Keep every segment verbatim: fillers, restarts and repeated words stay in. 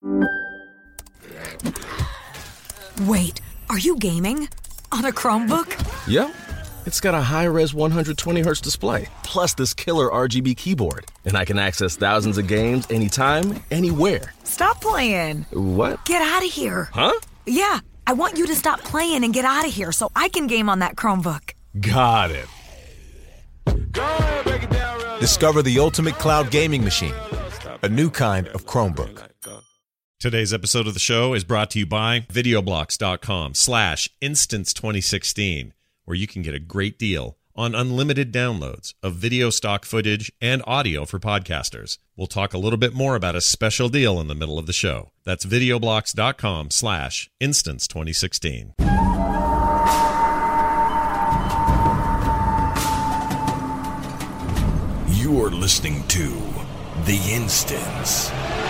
Wait, are you gaming? On a Chromebook? Yep. It's got a high-res one hundred twenty hertz display, plus this killer R G B keyboard. And I can access thousands of games anytime, anywhere. Stop playing. What? Get out of here. Huh? Yeah, I want you to stop playing and get out of here so I can game on that Chromebook. Got it. Discover the ultimate cloud gaming machine, a new kind of Chromebook. Today's episode of the show is brought to you by videoblocks.com slash instance 2016, where you can get a great deal on unlimited downloads of video stock footage and audio for podcasters. We'll talk a little bit more about a special deal in the middle of the show. That's videoblocks.com slash instance 2016. You are listening to The Instance.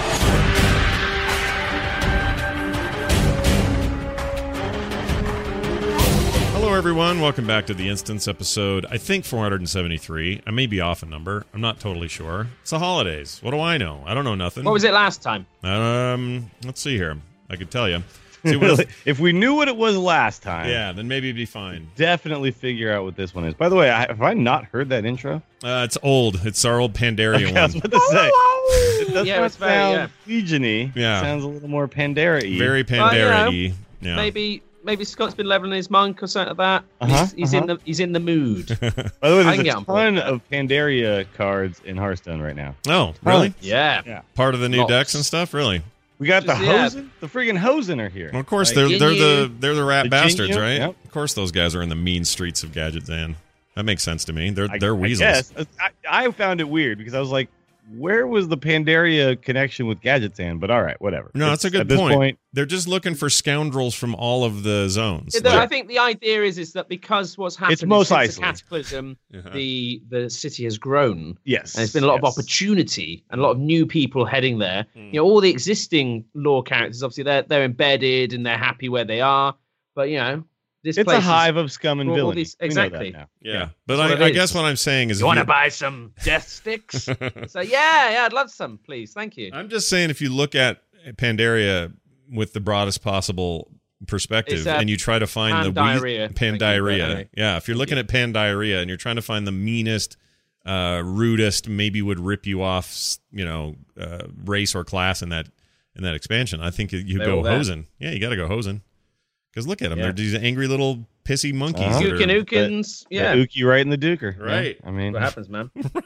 Hello, everyone. Welcome back to The Instance, episode, I think, four hundred seventy-three. I may be off a number. I'm not totally sure. It's the holidays. What do I know? I don't know nothing. What was it last time? Um, let's see here. I could tell you. See, really? If we knew what it was last time, yeah, then maybe it'd be fine. Definitely figure out what this one is. By the way, I, have I not heard that intro? Uh, it's old. It's our old Pandaria okay, one. I was about to say. It does yeah, not it's very, sound yeah. Legion-y. Yeah. It sounds a little more Pandera-y. Very Pandera-y. Well, you know, yeah. Maybe maybe Scott's been leveling his monk or something like that. Uh-huh, he's he's uh-huh. in the he's in the mood. By the way, I can there's get a on board ton with that. of Pandaria cards in Hearthstone right now. Oh, really? Yeah. Yeah. Part of the new Lots. decks and stuff? Really? We got the Just- yeah. Hosen. The friggin' Hosen are here. Well, of course, Like, they're they're the Ginyu. they're the rat The bastards, Ginyu, right? yep. Of course, those guys are in the mean streets of Gadgetzan. That makes sense to me. They're I, they're I weasels. guess. I, I found it weird because I was like, where was the Pandaria connection with Gadgetzan? But all right, whatever. No, that's a good at this point. point. They're just looking for scoundrels from all of the zones. Yeah, the- Like- I think the idea is is that because what's happened It's most is since the isolated. cataclysm, Uh-huh. the the city has grown. Yes. And there's been a lot yes. of opportunity and a lot of new people heading there. Mm. You know, all the existing lore characters, obviously, they're they're embedded and they're happy where they are. But you know, this It's place a is- hive of scum and all villainy. these- We know that exactly. now. yeah, but That's what I, it I is. guess what I'm saying is, You if want to buy some death sticks? So yeah, yeah, I'd love some, please. Thank you. I'm just saying, if you look at Pandaria with the broadest possible perspective, It's, uh, and you try to find the Pandiarrhea. wee- Thank you, Pandiarrhea, Henry. yeah, if you're looking at Pandiarrhea and you're trying to find the meanest, uh, rudest, maybe would rip you off, you know, uh, race or class in that in that expansion, I think you They're go all there. Hosen. Yeah, you got to go Hosen. Because look at them, Yeah. they're these angry little pissy monkeys. Uh-huh. that are- Ukin Ukins. Yeah. The Uki right in the Duker. Yeah, Right. I mean, What happens, man?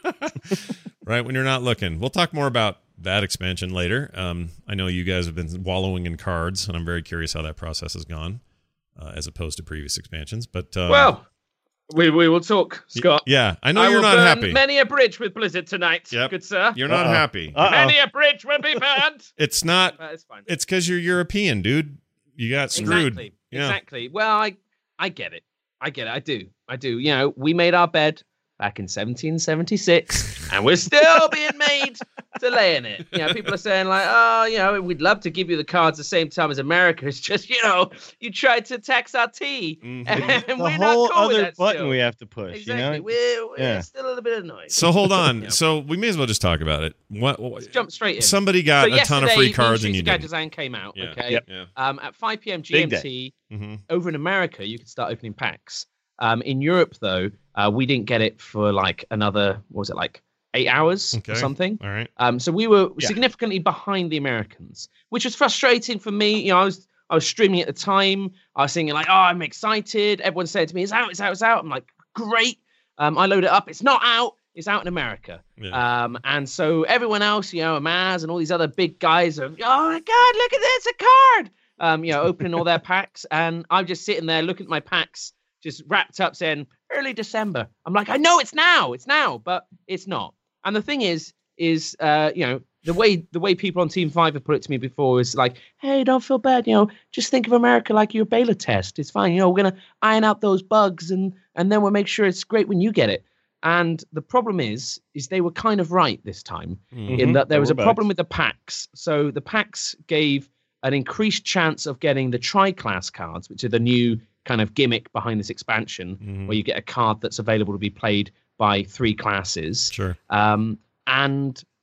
right when you're not looking. We'll talk more about that expansion later. Um, I know you guys have been wallowing in cards, and I'm very curious how that process has gone, uh, as opposed to previous expansions. But um, Well, we we will talk, y- Scott. yeah, I know I you're will not burn happy. Many a bridge with Blizzard tonight, Yep. good sir. You're not Uh-oh. happy. Uh-oh. Many a bridge will be burned. It's not. But it's fine. It's because you're European, dude. You got screwed. Exactly. Yeah. Exactly. Well, I I get it. I get it. I do. I do. You know, we made our bed back in seventeen seventy-six, and we're still being made to lay in it. You know, people are saying like, oh, you know, we'd love to give you the cards the same time as America. It's just, you know, you tried to tax our tea, Mhm. and the we're whole not cool with other that button still. we have to push. Exactly. You know? We're, we're Yeah. still a little bit annoyed. So hold on. Yeah. So we may as well just talk about it. What? Let's jump straight in. Somebody got so a ton of free yesterday, cards, Mean and you Streets didn't. of Gadgetzan came out. Yeah. Okay. Yep. Yeah. Um, at five p.m. Big G M day. T Mm-hmm. over in America, you could start opening packs. Um, in Europe, though, uh, we didn't get it for like another, what was it, like eight hours Okay. or something. All right. Um, so we were Yeah. significantly behind the Americans, which was frustrating for me. You know, I was I was streaming at the time. I was thinking like, oh, I'm excited. Everyone said to me, "It's out, it's out, it's out." I'm like, great. Um, I load it up. It's not out. It's out in America. Yeah. Um, and so everyone else, you know, Amaz and all these other big guys are, oh my God, look at this, a card. Um, you know, opening all their packs, and I'm just sitting there looking at my packs, just wrapped up, saying early December. I'm like, I know it's now, it's now, but it's not. And the thing is, is uh, you know, the way the way people on Team Five have put it to me before is like, hey, don't feel bad, you know, just think of America like your beta test. It's fine, you know, we're gonna iron out those bugs, and and then we'll make sure it's great when you get it. And the problem is, is they were kind of right this time, Mhm. in that there There was a were problem bugs. with the packs. So the packs gave an increased chance of getting the tri-class cards, which are the new kind of gimmick behind this expansion, Mhm. where you get a card that's available to be played by three classes. Sure. Um, and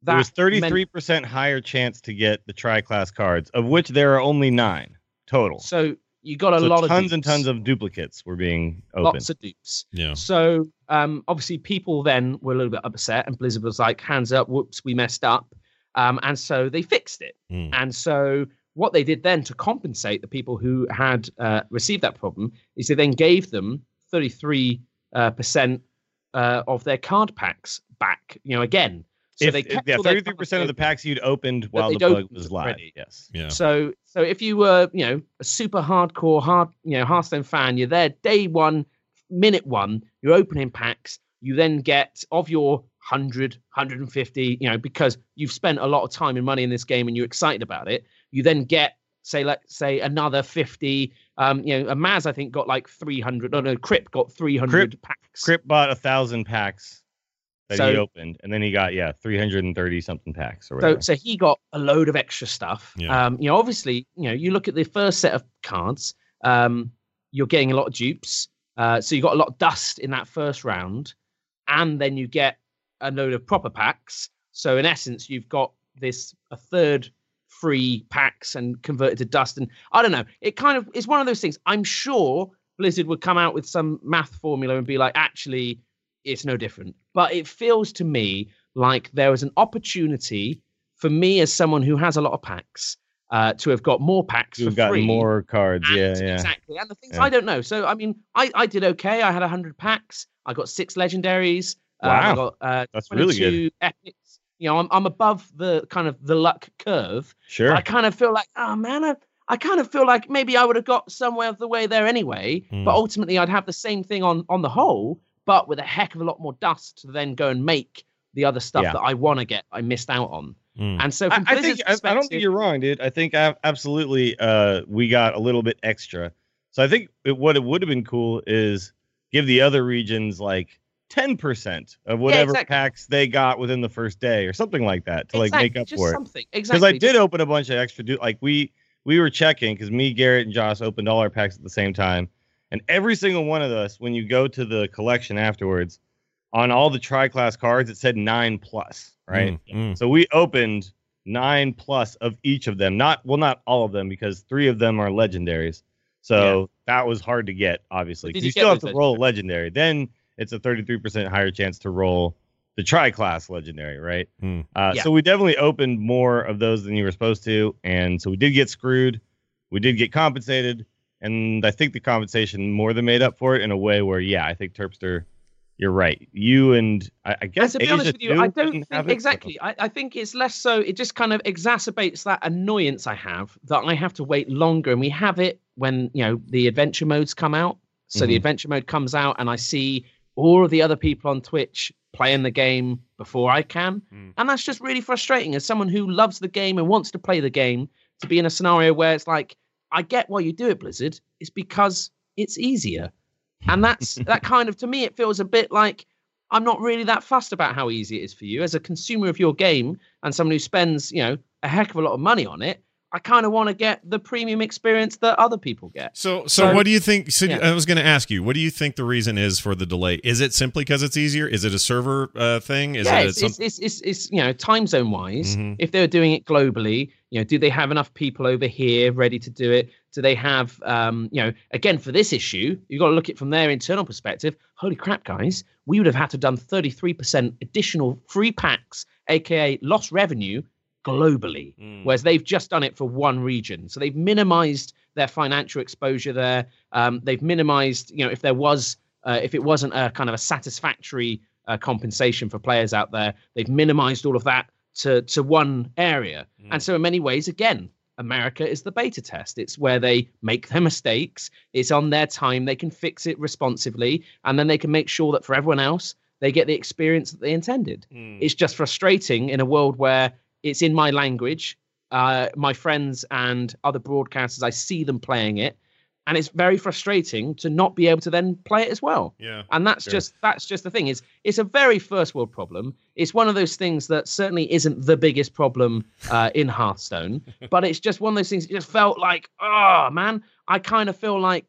There was that thirty-three meant- percent higher chance to get the tri-class cards, of which there are only nine total. So you got a So lot of tons and dupes. tons of duplicates were being opened. Lots of dupes. Yeah. So um, obviously people then were a little bit upset, and Blizzard was like, hands up, whoops, we messed up. Um, and so they fixed it. Mm. And so what they did then to compensate the people who had uh, received that problem is they then gave them thirty-three uh, percent uh, of their card packs back, you know, again. So if, they if- kept yeah, all their thirty-three percent of the cards packs you'd opened while the they'd bug opened was live. already. Yes. Yeah. So, so if you were, you know, a super hardcore, hard, you know, Hearthstone fan, you're there day one, minute one, you're opening packs. You then get of your one hundred, one hundred fifty, you know, because you've spent a lot of time and money in this game and you're excited about it. You then get, say, let's say another fifty. Um, you know, a Maz I think got like three hundred. No, no, Crip got three hundred packs. Crip bought a thousand packs that So- he opened, and then he got yeah three hundred thirty something packs or So, whatever. so he got a load of extra stuff. Yeah. Um, you know, obviously, you know, you look at the first set of cards, um, you're getting a lot of dupes. Uh, so you got a lot of dust in that first round, and then you get a load of proper packs. So in essence, you've got this a third free packs and converted to dust. And I don't know, it kind of is one of those things. I'm sure Blizzard would come out with some math formula and be like, actually, it's no different. But it feels to me like there was an opportunity for me as someone who has a lot of packs uh, to have got more packs You've for gotten free. more cards. And- Yeah, yeah. Exactly. And the things Yeah. I don't know. So, I mean, I, I did okay. I had one hundred packs. I got six legendaries. Uh, Wow. I got uh, That's really good. twenty-two epics. You know, I'm, I'm above the kind of the luck curve. Sure. But I kind of feel like, oh, man, I, I kind of feel like maybe I would have got somewhere of the way there anyway. Hmm. But ultimately, I'd have the same thing on, on the whole, but with a heck of a lot more dust to then go and make the other stuff Yeah. that I want to get, I missed out on. Mm. And so I, from I think Blizzard's I, I don't perspective- think you're wrong, dude. I think I, absolutely uh, we got a little bit extra. So I think it, what it would have been cool is give the other regions like ten percent of whatever exactly. packs they got within the first day or something like that to like Exactly, make up just for it. something. Because Exactly. I did just- open a bunch of extra. Du- like we we were checking because me, Garrett, and Josh opened all our packs at the same time, and every single one of us, when you go to the collection afterwards, on all the tri-class cards, it said nine plus, right? Mm, mm. So we opened nine plus of each of them. Not well, not all of them because three of them are legendaries. So that was hard to get, obviously. But did 'cause you You get still have those to roll a legendary. Then it's a thirty-three percent higher chance to roll the tri-class legendary, right? Hmm. Uh, Yeah. So we definitely opened more of those than you were supposed to, and so we did get screwed. We did get compensated, and I think the compensation more than made up for it in a way where, yeah, I think Terpster, you're right. You and I, I And guess to be Asia honest with you, too I don't didn't think have it, so- exactly. I, I think it's less so. It just kind of exacerbates that annoyance I have that I have to wait longer. And we have it when, you know, the adventure modes come out. So the Mhm. adventure mode comes out and I see all of the other people on Twitch playing the game before I can. Mm. And that's just really frustrating as someone who loves the game and wants to play the game to be in a scenario where it's like, I get why you do it, Blizzard. It's because it's easier. And that's that kind of, to me, it feels a bit like I'm not really that fussed about how easy it is for you as a consumer of your game and someone who spends, you know, a heck of a lot of money on it. I kind of want to get the premium experience that other people get. So, so, So- what do you think? So, yeah. I was going to ask you, what do you think the reason is for the delay? Is it simply because it's easier? Is it a server uh, thing? Is yeah, it it's, some- it's, it's, it's, it's, you know, time zone wise, Mhm. if they're doing it globally, you know, do they have enough people over here ready to do it? Do they have, um, you know, again, for this issue, you've got to look at it from their internal perspective. Holy crap, guys, we would have had to have done thirty-three percent additional free packs, A K A lost revenue globally, Mm. whereas they've just done it for one region. So they've minimized their financial exposure there. Um, they've minimized, you know, if there was, uh, if it wasn't a kind of a satisfactory uh, compensation for players out there, they've minimized all of that to to one area. Mm. And so in many ways, again, America is the beta test. It's where they make their mistakes. It's on their time. They can fix it responsively, and then they can make sure that for everyone else, they get the experience that they intended. Mm. It's just frustrating in a world where it's in my language. Uh, my friends and other broadcasters, I see them playing it, and it's very frustrating to not be able to then play it as well. Yeah. And that's Sure. just that's just the thing. It's it's a very first world problem. It's one of those things that certainly isn't the biggest problem uh, in Hearthstone, but it's just one of those things. It just felt like, oh man, I kind of feel like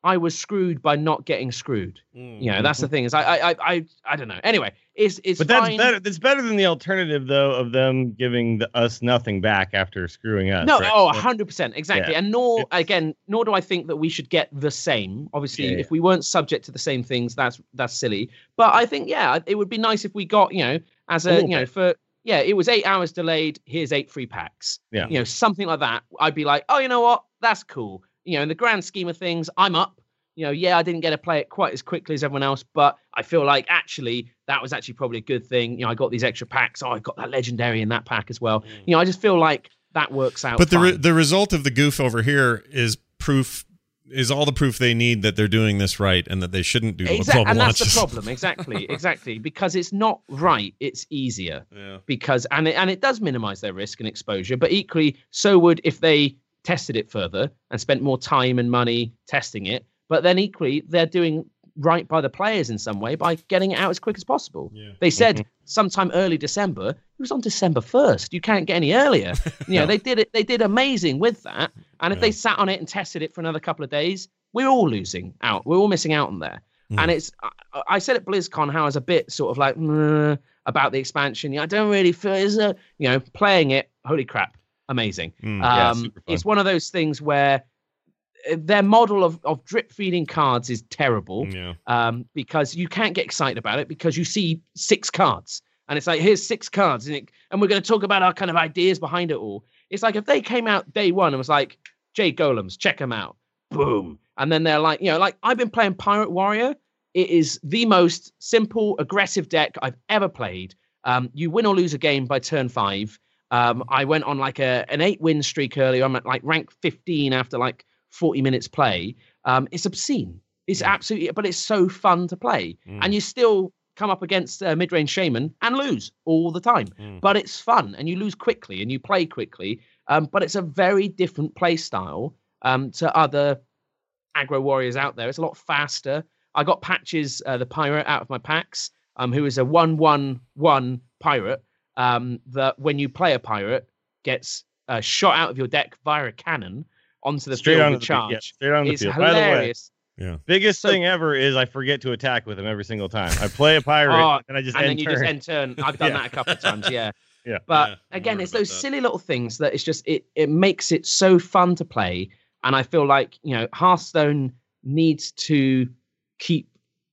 I was screwed by not getting screwed. Mm. You know, that's the thing is I, I, I, I don't know. Anyway, it's, it's But that's fine. better. That's better than the alternative, though, of them giving the, us nothing back after screwing us. No, right? oh, one hundred percent. Exactly. Yeah. And nor, It's- again, nor do I think that we should get the same. Obviously, Yeah, yeah. if we weren't subject to the same things, that's that's silly. But I think, yeah, it would be nice if we got, you know, as A a, little you know, bit. for, yeah, it was eight hours delayed. Here's eight free packs. Yeah. You know, something like that. I'd be like, oh, you know what? That's cool. You know, in the grand scheme of things, I'm up. You know, yeah, I didn't get to play it quite as quickly as everyone else, but I feel like actually that was actually probably a good thing. You know, I got these extra packs. Oh, I got that legendary in that pack as well. You know, I just feel like that works out. But the re- fine. the result of the goof over here is proof is all the proof they need that they're doing this right and that they shouldn't do Exactly, twelve and launches. that's the problem. Exactly, exactly, because it's not right. It's easier Yeah. because and it, and it does minimize their risk and exposure. But equally, so would if they tested it further and spent more time and money testing it. But then equally, they're doing right by the players in some way by getting it out as quick as possible. Yeah. They said Mhm. sometime early December. It was on December first. You can't get any earlier. You know, No. they did it. They did amazing with that. And if Yeah. they sat on it and tested it for another couple of days, we're all losing out. We're all missing out on there. Mm. And it's, I, I said at BlizzCon how I was a bit sort of like "Meh," about the expansion. I don't really feel, is a, you know, playing it. Holy crap, amazing. Mm. Yeah, Um, super fun. it's one of those things where uh, their model of, of drip feeding cards is terrible Yeah. um, because you can't get excited about it because you see six cards and it's like, here's six cards and, it, and we're going to talk about our kind of ideas behind it all. It's like if they came out day one and was like, Jade Golems, check them out. Boom. And then they're like, you know, like I've been playing Pirate Warrior. It is the most simple, aggressive deck I've ever played. Um, you win or lose a game by turn five. Um, I went on like a an eight win streak earlier. I'm at like rank fifteen after like forty minutes play. Um, it's obscene. It's absolutely, but it's so fun to play. Mm. And you still come up against a mid-range shaman and lose all the time. Mm. But it's fun and you lose quickly and you play quickly. Um, but it's a very different play style um, to other aggro warriors out there. It's a lot faster. I got Patches, uh, the pirate, out of my packs, um, who is a one one one pirate um, that when you play a pirate gets uh, shot out of your deck via a cannon onto the Straight field onto with the charge. yeah, straight on the It's field. By the way, hilarious. Yeah. biggest So- thing ever is I forget to attack with him every single time. I play a pirate Oh, and I just and end then you turn. just end turn. I've done Yeah. that a couple of times, yeah. Yeah. But Yeah, I again, wondered it's about those that. silly little things that it's just it it makes it so fun to play. And I feel like, you know, Hearthstone needs to keep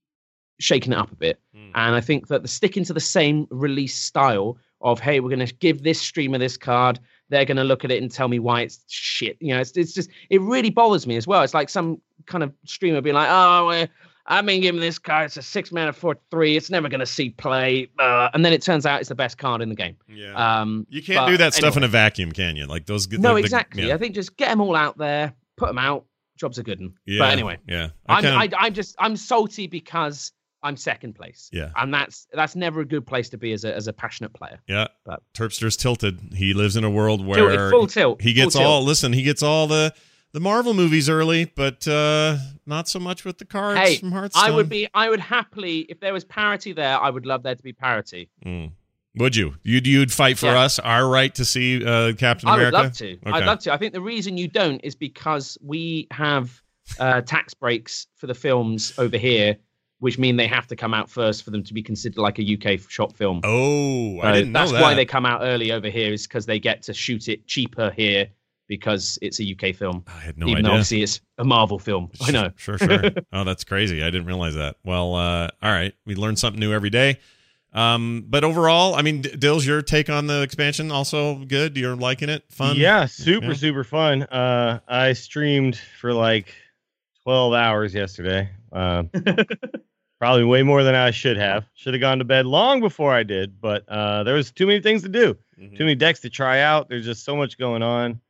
shaking it up a bit. Mm. And I think that the sticking to the same release style of, hey, we're going to give this streamer this card. They're going to look at it and tell me why it's shit. You know, it's, it's just, it really bothers me as well. It's like some kind of streamer being like, oh, well, I've been given this card. It's a six mana for three. It's never going to see play. Uh, and then it turns out it's the best card in the game. Yeah. Um, you can't but do that stuff in anyway. a vacuum, can you? Like those. No, the- the- exactly. yeah. I think just get them all out there, put them out. Job's a good one. Yeah. But anyway, Yeah. I I'm, kinda- I, I'm just, I'm salty because I'm second place. Yeah. And that's, that's never a good place to be as a, as a passionate player. Yeah, But- Terpster's tilted. He lives in a world where Tilted, full tilt. he gets full all. tilt. Listen, he gets all the the Marvel movies early, but uh not so much with the cards Hey, from Hearthstone. I would be, I would happily, if there was parity there, I would love there to be parity. Mm. Would you? You'd you'd fight for Yeah. us, our right to see uh, Captain I would America? love to. Okay. I'd love to. I think the reason you don't is because we have uh, tax breaks for the films over here, which mean they have to come out first for them to be considered like a U K shop film. Oh, I So didn't know that's that. why they come out early over here, is because they get to shoot it cheaper here because it's a U K film. I had no Even though idea. obviously it's a Marvel film. I know. Sure, sure. Oh, that's crazy. I didn't realize that. Well, uh, all right. We learn something new every day. Um, but overall, I mean, D- Dills, your take on the expansion also good? You're liking it? Fun? Yeah, super, Yeah. super fun. Uh, I streamed for like twelve hours yesterday. Uh, probably way more than I should have. Should have gone to bed long before I did, but uh, there was too many things to do, Mhm. too many decks to try out. There's just so much going on.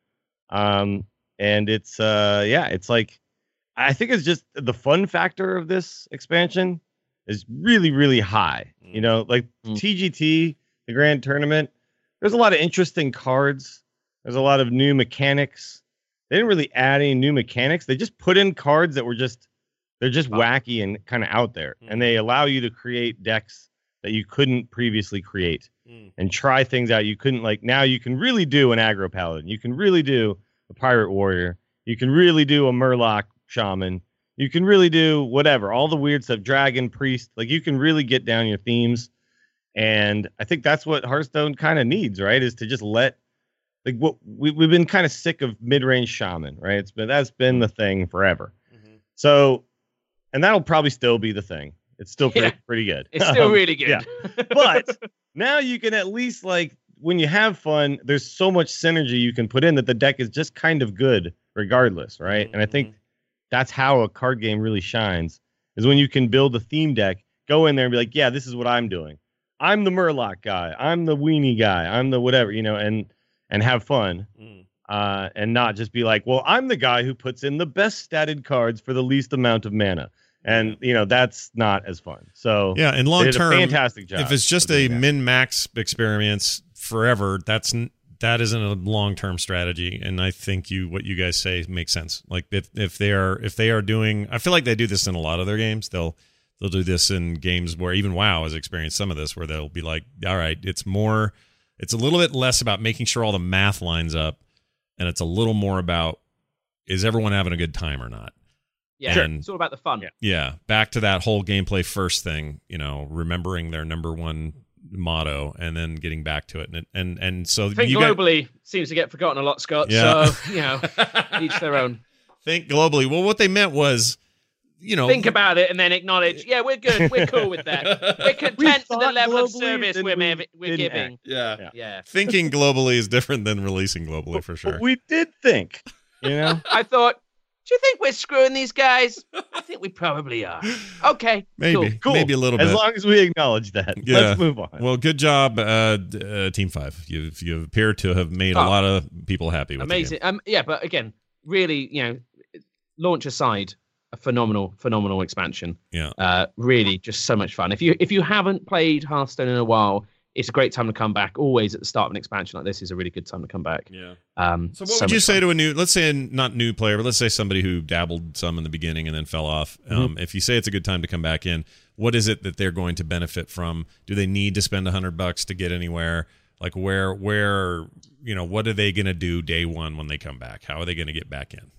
Um, and it's, uh, yeah, it's like, I think it's just the fun factor of this expansion is really, really high. You know, like Mm. T G T, the Grand Tournament, there's a lot of interesting cards. There's a lot of new mechanics. They didn't really add any new mechanics. They just put in cards that were just, they're just wacky and kind of out there. And they allow you to create decks that you couldn't previously create Mm. and try things out. You couldn't, like, now you can really do an aggro paladin. You can really do a pirate warrior. You can really do a Murloc shaman. You can really do whatever, all the weird stuff, dragon, priest, like you can really get down your themes. And I think that's what Hearthstone kind of needs, right? Is to just let, like what we, we've been kind of sick of mid-range shaman, right? It's been, that's been the thing forever. Mm-hmm. So, and that'll probably still be the thing. It's still pretty, yeah. pretty good. It's still really good. Yeah. But now you can at least like, when you have fun, there's so much synergy you can put in that the deck is just kind of good regardless, right? Mm-hmm. And I think that's how a card game really shines, is when you can build a theme deck, go in there and be like, yeah, this is what I'm doing. I'm the Murloc guy. I'm the weenie guy. I'm the whatever, you know, and and have fun. Mm. Uh, and not just be like, well, I'm the guy who puts in the best statted cards for the least amount of mana. And, you know, that's not as fun. So, yeah, and long term, fantastic job. If it's just a min max experience forever, that's that isn't a long term strategy. And I think you what you guys say makes sense. Like if if they are if they are doing, I feel like they do this in a lot of their games. They'll they'll do this in games where even WoW has experienced some of this, where they'll be like, all right, it's more, it's a little bit less about making sure all the math lines up, and it's a little more about, is everyone having a good time or not? Yeah, and, it's all about the fun. Yeah. yeah, back to that whole gameplay first thing, you know, remembering their number one motto and then getting back to it. And and, and so I think you globally got, seems to get forgotten a lot, Scott. Yeah. So, you know, each their own. Think globally. Well, what they meant was, you know, think about it and then acknowledge, yeah, we're good. We're cool with that. We're content with the level of service we're, we we're giving. Yeah. yeah. yeah. Thinking globally is different than releasing globally, for sure. But we did think, you know? I thought, do you think we're screwing these guys? I think we probably are. Okay. Maybe. Cool. Cool. Maybe a little as bit. As long as we acknowledge that. Yeah. Let's move on. Well, good job, uh, uh, Team Five. You you appear to have made oh, a lot of people happy with amazing. the game. Um, yeah, but again, really, you know, launch aside, a phenomenal, phenomenal expansion. Yeah. Uh, really, just so much fun. If you if you haven't played Hearthstone in a while, it's a great time to come back. Always at the start of an expansion like this is a really good time to come back. Yeah. Um, so what so would you say fun. to a new, let's say a not new player, but let's say somebody who dabbled some in the beginning and then fell off. Mm-hmm. Um, if you say it's a good time to come back in, what is it that they're going to benefit from? Do they need to spend a hundred bucks to get anywhere? Like where, where, you know, what are they going to do day one when they come back? How are they going to get back in?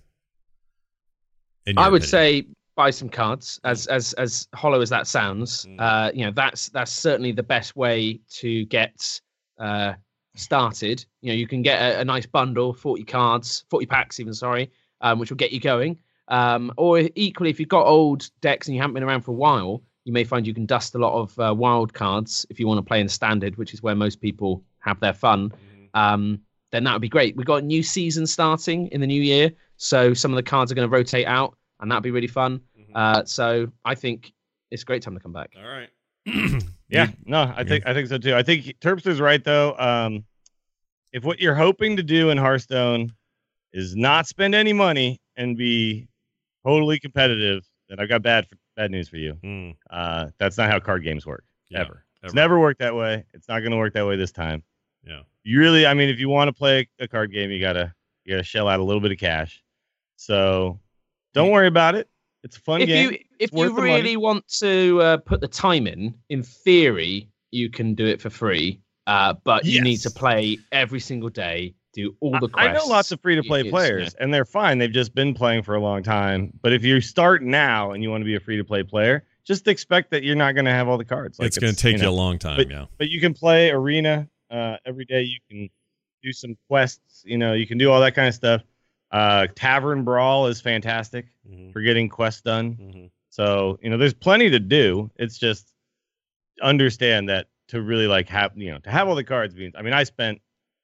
in I would opinion? say buy some cards. As as as hollow as that sounds, mm. uh, you know, that's that's certainly the best way to get uh, started. You know, you can get a, a nice bundle, forty cards, forty packs, even sorry, um, which will get you going. Um, or equally, if you've got old decks and you haven't been around for a while, you may find you can dust a lot of uh, wild cards if you want to play in standard, which is where most people have their fun. Mm. Um, then that would be great. We've got a new season starting in the new year, so some of the cards are going to rotate out, and that'd be really fun. Mm-hmm. Uh, so I think it's a great time to come back. All right. yeah, no, I think I think so too. I think Terpster's right though. Um, if what you're hoping to do in Hearthstone is not spend any money and be totally competitive, then I've got bad bad news for you. Mm. Uh, that's not how card games work. Yeah, ever. ever. It's never worked that way. It's not going to work that way this time. Yeah. You really, I mean, if you want to play a card game, you gotta you gotta shell out a little bit of cash. So don't worry about it. It's a fun if game. You, if you really want to uh, put the time in, in theory, you can do it for free. Uh, but yes. you need to play every single day, do all the quests. I know lots of free-to-play it's, players, yeah. and they're fine. They've just been playing for a long time. But if you start now and you want to be a free-to-play player, just expect that you're not going to have all the cards. Like it's, it's going to take you, know, you a long time, but, yeah. But you can play Arena uh, every day. You can do some quests. You know, you can do all that kind of stuff. Uh, Tavern Brawl is fantastic mm-hmm. for getting quests done. Mm-hmm. So, you know, there's plenty to do. It's just understand that to really like have, you know, to have all the cards means, I mean, I spent,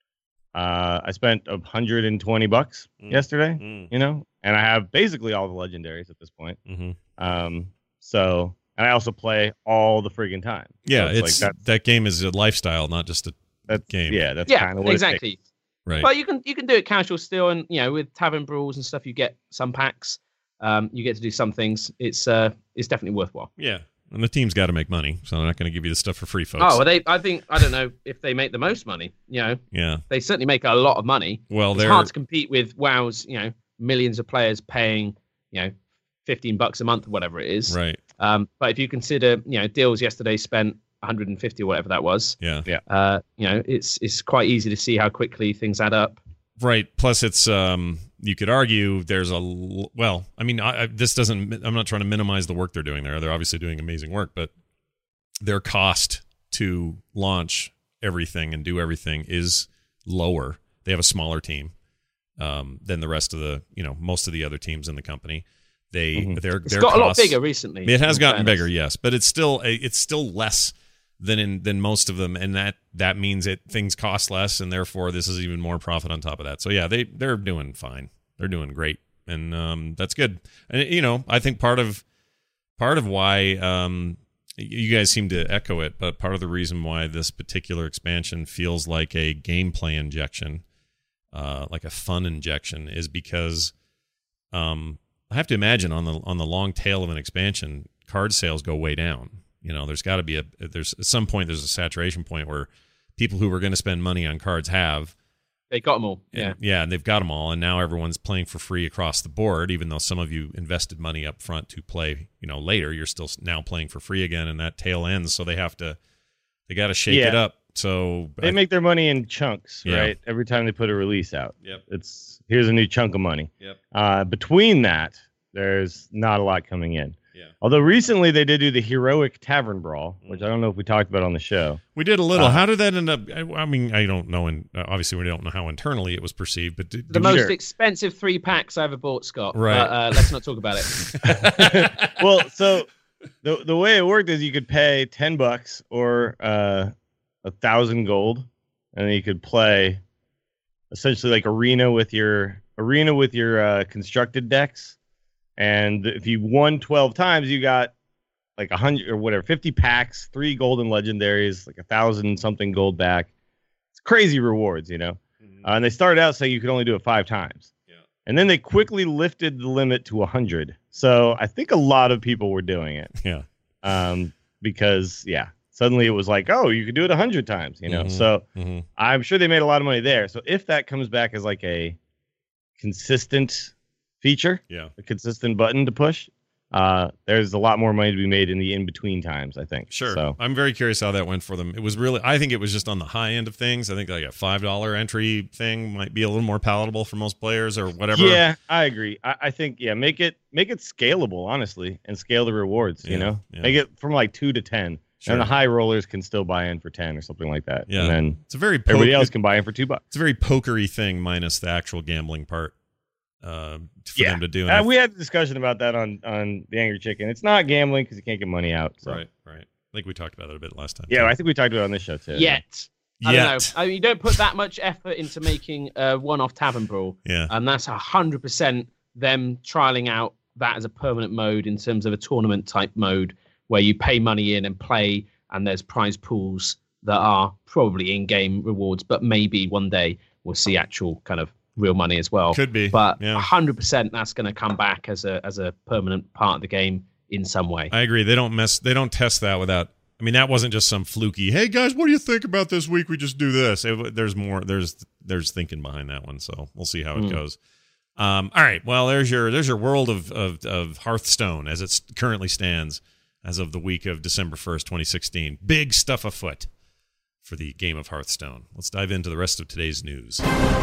uh, I spent one hundred twenty bucks mm-hmm. yesterday, mm-hmm. you know, and I have basically all the legendaries at this point. Mm-hmm. Um, so, and I also play all the friggin' time. Yeah. So it's, it's like that, that game is a lifestyle, not just a that's, game. Yeah. That's yeah, kind of what exactly. It takes. Right. But you can you can do it casual still, and you know with Tavern Brawls and stuff, you get some packs. Um, you get to do some things. It's uh, it's definitely worthwhile. Yeah, and the team's got to make money, so they're not going to give you the stuff for free, folks. Oh, well, they. I think I don't know if they make the most money. You know. Yeah. They certainly make a lot of money. Well, it's they're hard to compete with WoW's. You know, millions of players paying you know, fifteen bucks a month or whatever it is. Right. Um, but if you consider, you know, Deals yesterday spent one hundred fifty or whatever that was. Yeah. Yeah. Uh, you know, it's it's quite easy to see how quickly things add up. Right. Plus, it's um, you could argue there's a well, I mean, I, I, this doesn't. I'm not trying to minimize the work they're doing there. They're obviously doing amazing work, but their cost to launch everything and do everything is lower. They have a smaller team um, than the rest of the, you know, most of the other teams in the company. They mm-hmm. their it's their got costs, a lot bigger recently. It has gotten fairness. bigger, yes, but it's still a, it's still less than in than most of them, and that that means it things cost less, and therefore this is even more profit on top of that. So yeah, they they're doing fine. They're doing great, and um, that's good. And you know, I think part of part of why um, you guys seem to echo it, but part of the reason why this particular expansion feels like a gameplay injection, uh, like a fun injection, is because um, I have to imagine on the on the long tail of an expansion, card sales go way down. You know, there's got to be a there's at some point there's a saturation point where people who were going to spend money on cards have they got them all. and, Yeah, yeah, and they've got them all, and now everyone's playing for free across the board. Even though some of you invested money up front to play, you know, later, you're still now playing for free again, and that tail ends. So they have to they got to shake Yeah. it up. So They I, make their money in chunks, Yeah. right? Every time they put a release out. Yep. It's here's a new chunk of money. Yep. Uh, between that, there's not a lot coming in. Yeah. Although recently they did do the Heroic Tavern Brawl, which I don't know if we talked about on the show. we did a little. Uh, How did that end up? I, I mean, I don't know, and uh, obviously we don't know how internally it was perceived, but did, the did most Sure. expensive three packs I ever bought, Scott. Right. But, uh, let's not talk about it. Well, so the the way it worked is you could pay ten bucks or uh, a thousand gold, and then you could play essentially like arena with your arena with your uh, constructed decks. And if you won twelve times, you got like a hundred or whatever, fifty packs, three golden legendaries, like a thousand something gold back. It's crazy rewards, you know. Mhm. Uh, and they started out saying you could only do it five times. Yeah. And then they quickly lifted the limit to a hundred. So I think a lot of people were doing it. yeah, Um, because yeah, suddenly it was like, oh, you could do it a hundred times, you know. Mhm. So mm-hmm. I'm sure they made a lot of money there. So if that comes back as like a consistent feature, yeah. a consistent button to push, uh, there's a lot more money to be made in the in-between times, I think. Sure. So I'm very curious how that went for them. It was really, I think it was just on the high end of things. I think like a five dollar entry thing might be a little more palatable for most players or whatever. yeah, I agree. I, I think, yeah, make it make it scalable, honestly, and scale the rewards, Yeah, you know? yeah. Make it from like two to ten. Sure. And the high rollers can still buy in for ten or something like that. Yeah. And then It's a very po- everybody else can buy in for two bucks. It's a very pokery thing minus the actual gambling part uh, for Yeah. them to do. And Uh, I- we had a discussion about that on, on The Angry Chicken. It's not gambling because you can't get money out. So. Right, right. I think we talked about that a bit last time. Yeah, too. I think we talked about it on this show too. Yet. I Yet. don't know. I mean, you don't put that much effort into making a one-off tavern brawl, Yeah. and that's a hundred percent them trialing out that as a permanent mode in terms of a tournament type mode where you pay money in and play, and there's prize pools that are probably in-game rewards, but maybe one day we'll see actual kind of real money as well. Could be. But Yeah. a hundred percent that's going to come back as a as a permanent part of the game in some way. I agree. They don't mess. They don't test that without. I mean, that wasn't just some fluky. Hey guys, what do you think about this week? We just do this. It, there's more. There's there's thinking behind that one. So we'll see how it Mm. goes. Um, all right. Well, there's your there's your world of of, of Hearthstone as it currently stands as of the week of December first, twenty sixteen. Big stuff afoot for the game of Hearthstone. Let's dive into the rest of today's news.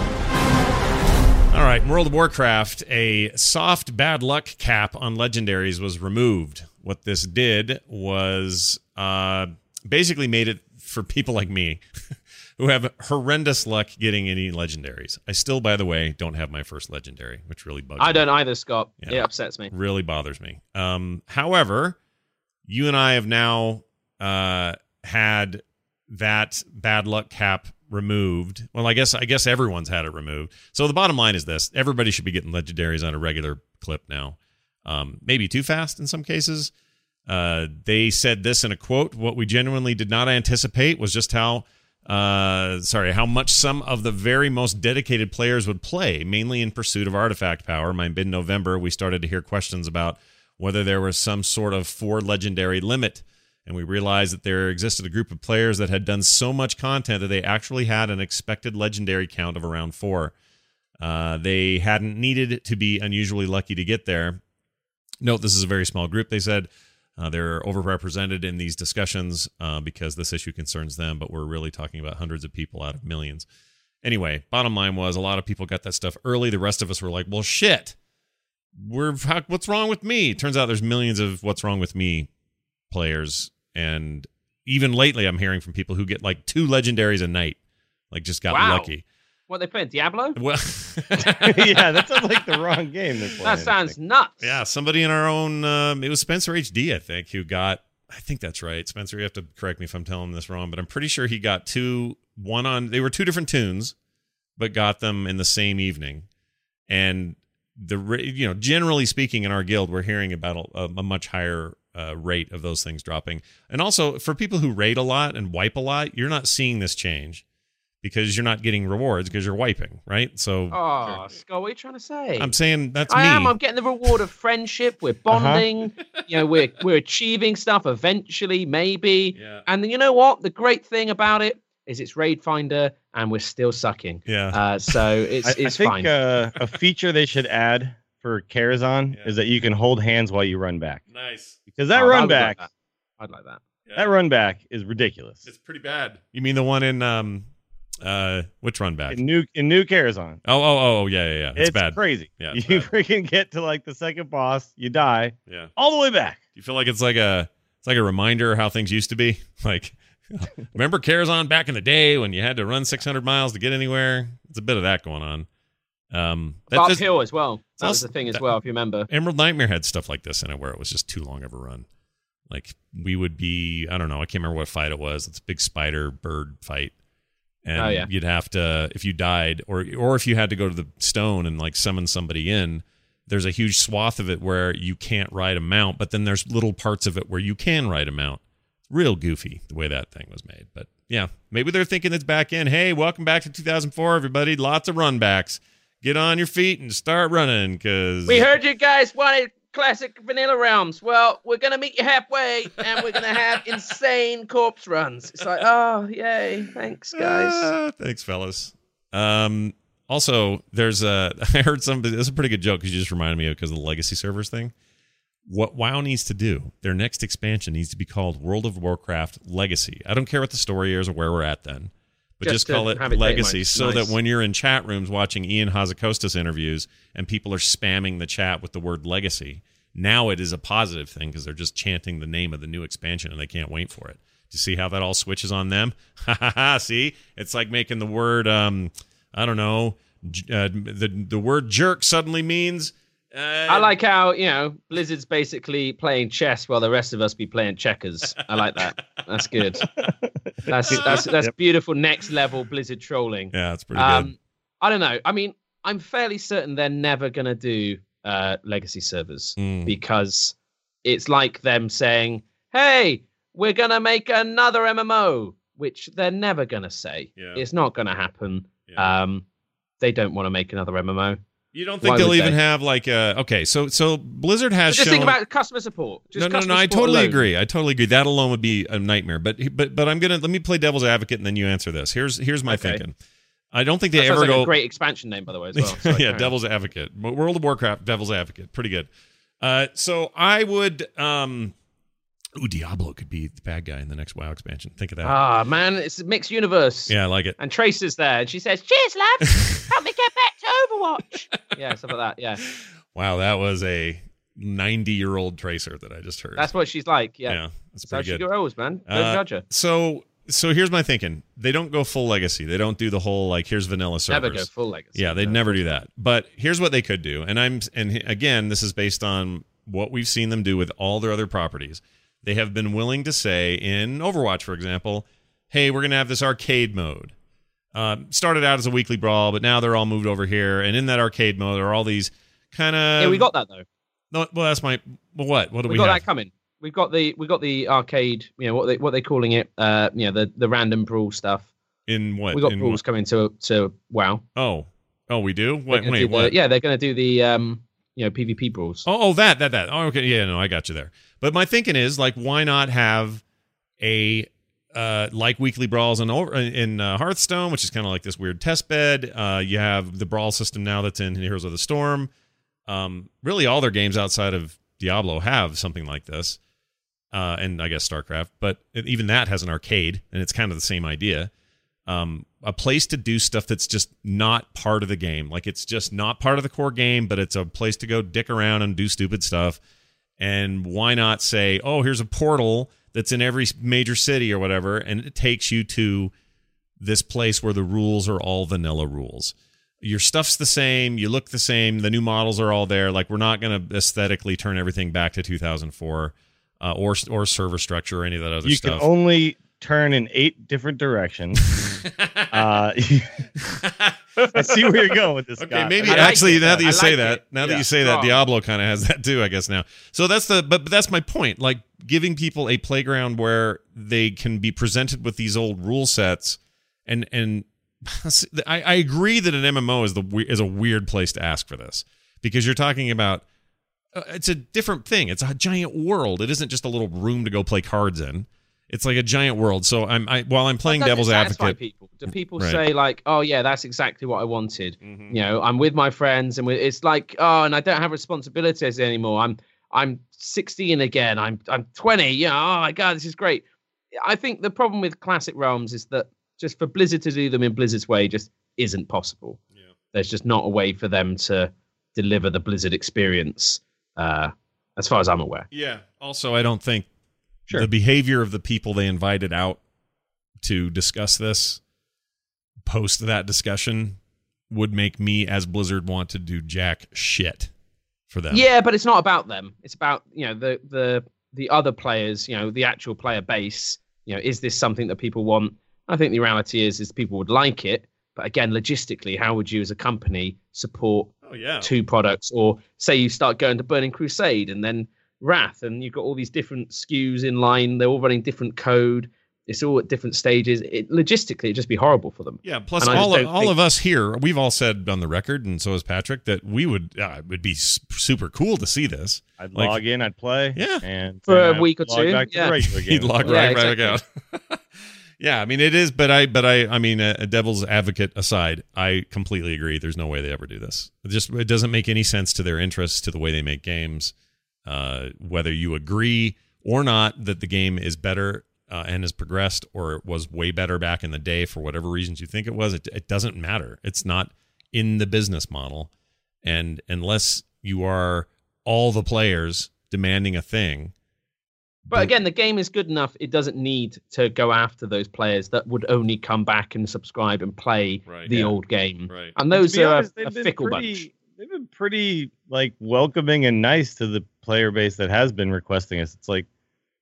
All right, in World of Warcraft, a soft bad luck cap on legendaries was removed. What this did was uh, basically made it for people like me who have horrendous luck getting any legendaries. I still, by the way, don't have my first legendary, which really bugs me. I don't either, Scott. Yeah. It upsets me. Really bothers me. Um, however, you and I have now uh, had that bad luck cap removed. Well, I guess I guess everyone's had it removed. So the bottom line is this: everybody should be getting legendaries on a regular clip now. Um, maybe too fast in some cases. Uh, they said this in a quote: "What we genuinely did not anticipate was just how." Uh, sorry, how much some of the very most dedicated players would play, mainly in pursuit of artifact power. My mid-November, we started to hear questions about whether there was some sort of four legendary limit, and we realized that there existed a group of players that had done so much content that they actually had an expected legendary count of around four. Uh, they hadn't needed to be unusually lucky to get there. Note, this is a very small group, they said. Uh, they're overrepresented in these discussions uh, because this issue concerns them, but we're really talking about hundreds of people out of millions. Anyway, bottom line was a lot of people got that stuff early. The rest of us were like, well, shit. We're how, what's wrong with me? Turns out there's millions of what's wrong with me players. And even lately, I'm hearing from people who get like two legendaries a night. Like just got Wow. lucky. What are they playing? Diablo? Well, Yeah, that sounds like the wrong game they're playing. That sounds nuts. yeah, somebody in our own, um, it was Spencer H D, I think, who got, I think that's right. Spencer, you have to correct me if I'm telling this wrong, but I'm pretty sure he got two, one on, they were two different tunes, but got them in the same evening. And the, you know, generally speaking in our guild, we're hearing about a, a much higher uh, rate of those things dropping. And also for people who raid a lot and wipe a lot, you're not seeing this change because you're not getting rewards because you're wiping, right? So Oh, Scott, what are you trying to say? I'm saying that's I me. am. I'm getting the reward of friendship. We're bonding. You know, we're we're achieving stuff eventually, maybe. Yeah. And you know what? The great thing about it is it's Raid Finder, and we're still sucking. Yeah. Uh, so it's I, it's I think fine. uh, a feature they should add for Karazhan Yeah. is that you can hold hands while you run back. Nice. Because that Oh, I run would like back, that. I'd like that. that run back is ridiculous. It's pretty bad. You mean the one in um uh which run back? In new in new Karazhan, Oh oh oh yeah yeah yeah. It's, it's bad. crazy. Yeah, you it's bad. freaking get to like the second boss, you die Yeah. all the way back. Do you feel like it's like a it's like a reminder of how things used to be? Like remember Karazhan back in the day when you had to run six hundred miles to get anywhere? It's a bit of that going on. Um that's just, Uphill as well. That was also- the thing as that- well, if you remember. Emerald Nightmare had stuff like this in it where it was just too long of a run. Like we would be, I don't know, I can't remember what fight it was. It's a big spider bird fight. And Oh, yeah. you'd have to, if you died, or or if you had to go to the stone and like summon somebody in, there's a huge swath of it where you can't ride a mount, but then there's little parts of it where you can ride a mount. Real goofy the way that thing was made. But yeah, maybe they're thinking it's back in. Hey, welcome back to two thousand four, everybody. Lots of run backs. Get on your feet and start running because We heard you guys wanted classic Vanilla Realms. Well, we're going to meet you halfway, and we're going to have insane corpse runs. It's like, oh, yay. Thanks, guys. Ah, thanks, fellas. Um, also, there's a. I heard somebody. This is a pretty good joke because you just reminded me of because of the legacy servers thing. What WoW needs to do, their next expansion needs to be called World of Warcraft Legacy. I don't care what the story is or where we're at then, but just, Just to call it have it Legacy datemized. so Nice. that when you're in chat rooms watching Ian Hazacostas interviews and people are spamming the chat with the word Legacy, now it is a positive thing because they're just chanting the name of the new expansion and they can't wait for it. Do you see how that all switches on them? Ha ha ha! See, it's like making the word, um, I don't know, j- uh, the the word jerk suddenly means. Uh, I like how, you know, Blizzard's basically playing chess while the rest of us be playing checkers. I like that. That's good. That's that's that's beautiful next level Blizzard trolling. Yeah, that's pretty Um, good. I don't know. I mean, I'm fairly certain they're never going to do uh, legacy servers Mm. because it's like them saying, hey, we're going to make another M M O, which they're never going to say. Yeah. It's not going to happen. Yeah. Um, they don't want to make another M M O. You don't think why they'll would even they? have like a okay? So so Blizzard has Just shown. think about customer support. Just no, no, customer no. I support totally alone. agree. I totally agree. That alone would be a nightmare. But but but I'm gonna let me play devil's advocate and then you answer this. Here's here's my Okay. thinking. I don't think they That ever sounds like go. a great expansion name, by the way, as well. Sorry, yeah, carry on. devil's advocate. World of Warcraft, devil's advocate. Pretty good. Uh, so I would. Um, ooh, Diablo could be the bad guy in the next WoW expansion. Think of that. Ah, man, it's a mixed universe. yeah, I like it. And Tracer's there, and she says, cheers, lads. Help me get back to Overwatch. Yeah, stuff like that. Yeah. Wow, that was a ninety-year-old Tracer that I just heard. That's what she's like. Yeah. yeah, that's That's how pretty she good. grows, man. Don't Uh, judge her. So so here's my thinking. They don't go full legacy. They don't do the whole like here's vanilla servers. Never go full legacy. Yeah, they'd No. never do that. But here's what they could do. And I'm and again, this is based on what we've seen them do with all their other properties. They have been willing to say in Overwatch, for example, hey, we're going to have this arcade mode. Uh, started out as a weekly brawl, but now they're all moved over here. And in that arcade mode, there are all these kind of Yeah, we got that though. No, well, that's my well, what? What do We we, got have? that coming. We've got the we got the arcade. You know what they what they calling it? Uh, you know the the random brawl stuff. In what? We got in brawls what? coming to to WoW. Oh, oh, we do. They're Wait, gonna wait, do the- what? yeah, they're going to do the um you know PvP brawls. Oh, oh, that, that, that. Oh, okay. Yeah, no, I got you there. But my thinking is, like, why not have a, uh, like weekly brawls in, over, in uh, Hearthstone, which is kind of like this weird test bed. Uh, you have the brawl system now that's in Heroes of the Storm. Um, really, all their games outside of Diablo have something like this. Uh, and I guess StarCraft. But even that has an arcade, and it's kind of the same idea. um, a place to do stuff that's just not part of the game. Like it's just not part of the core game, but it's a place to go dick around and do stupid stuff. And why not say, oh, here's a portal that's in every major city or whatever, and it takes you to this place where the rules are all vanilla rules. Your stuff's the same, you look the same, the new models are all there. Like we're not going to aesthetically turn everything back to two thousand four uh, or or server structure or any of that other you stuff. You can only turn in eight different directions. uh, I see where you're going with this. Okay, Scott. maybe like actually it, now that you I say like that, it. now Yeah. that you say that, Strong. Diablo kind of has that too, I guess now. So that's the, but, but that's my point. Like giving people a playground where they can be presented with these old rule sets, and and I, I agree that an M M O is the we- is a weird place to ask for this because you're talking about uh, it's a different thing. It's a giant world. It isn't just a little room to go play cards in. It's like a giant world. So I'm I, while I'm playing Does it devil's satisfy advocate. People? Do people Right. say like, "Oh yeah, that's exactly what I wanted"? Mhm. You know, I'm with my friends, and we, it's like, "Oh, and I don't have responsibilities anymore. I'm I'm sixteen again. I'm I'm twenty. Yeah. Oh my god, this is great." I think the problem with Classic Realms is that just for Blizzard to do them in Blizzard's way just isn't possible. Yeah. There's just not a way for them to deliver the Blizzard experience, uh, as far as I'm aware. Yeah. Also, I don't think Sure. the behavior of the people they invited out to discuss this post that discussion would make me as Blizzard want to do jack shit for them. Yeah, but it's not about them. It's about, you know, the the the other players, you know, the actual player base. You know, is this something that people want? I think the reality is is people would like it, but again, logistically, how would you as a company support Oh yeah. two products? Or say you start going to Burning Crusade and then Wrath, and you've got all these different S K Us in line. They're all running different code. It's all at different stages. It logistically, it'd just be horrible for them. Yeah. Plus, And I just all of, don't all think- of us here, we've all said on the record, and so has Patrick, that we would uh, it would be s- super cool to see this. I'd Like- log in, I'd play, Yeah. and For then a I'd week or log two, back to yeah. the regular game. He'd log Yeah, right, right exactly. back out. Yeah, I mean it is, but I, but I, I mean, a, a devil's advocate aside, I completely agree. There's no way they ever do this. It just it doesn't make any sense to their interests, to the way they make games. Uh, whether you agree or not that the game is better uh, and has progressed, or it was way better back in the day for whatever reasons you think it was, it, it doesn't matter. It's not in the business model, and unless you are all the players demanding a thing. But again, the game is good enough. It doesn't need to go after those players that would only come back and subscribe and play Right, the yeah. old game. Right. And And those to be are honest, a, a they've been fickle pretty, bunch. They've been pretty like welcoming and nice to the player base that has been requesting us. It's like,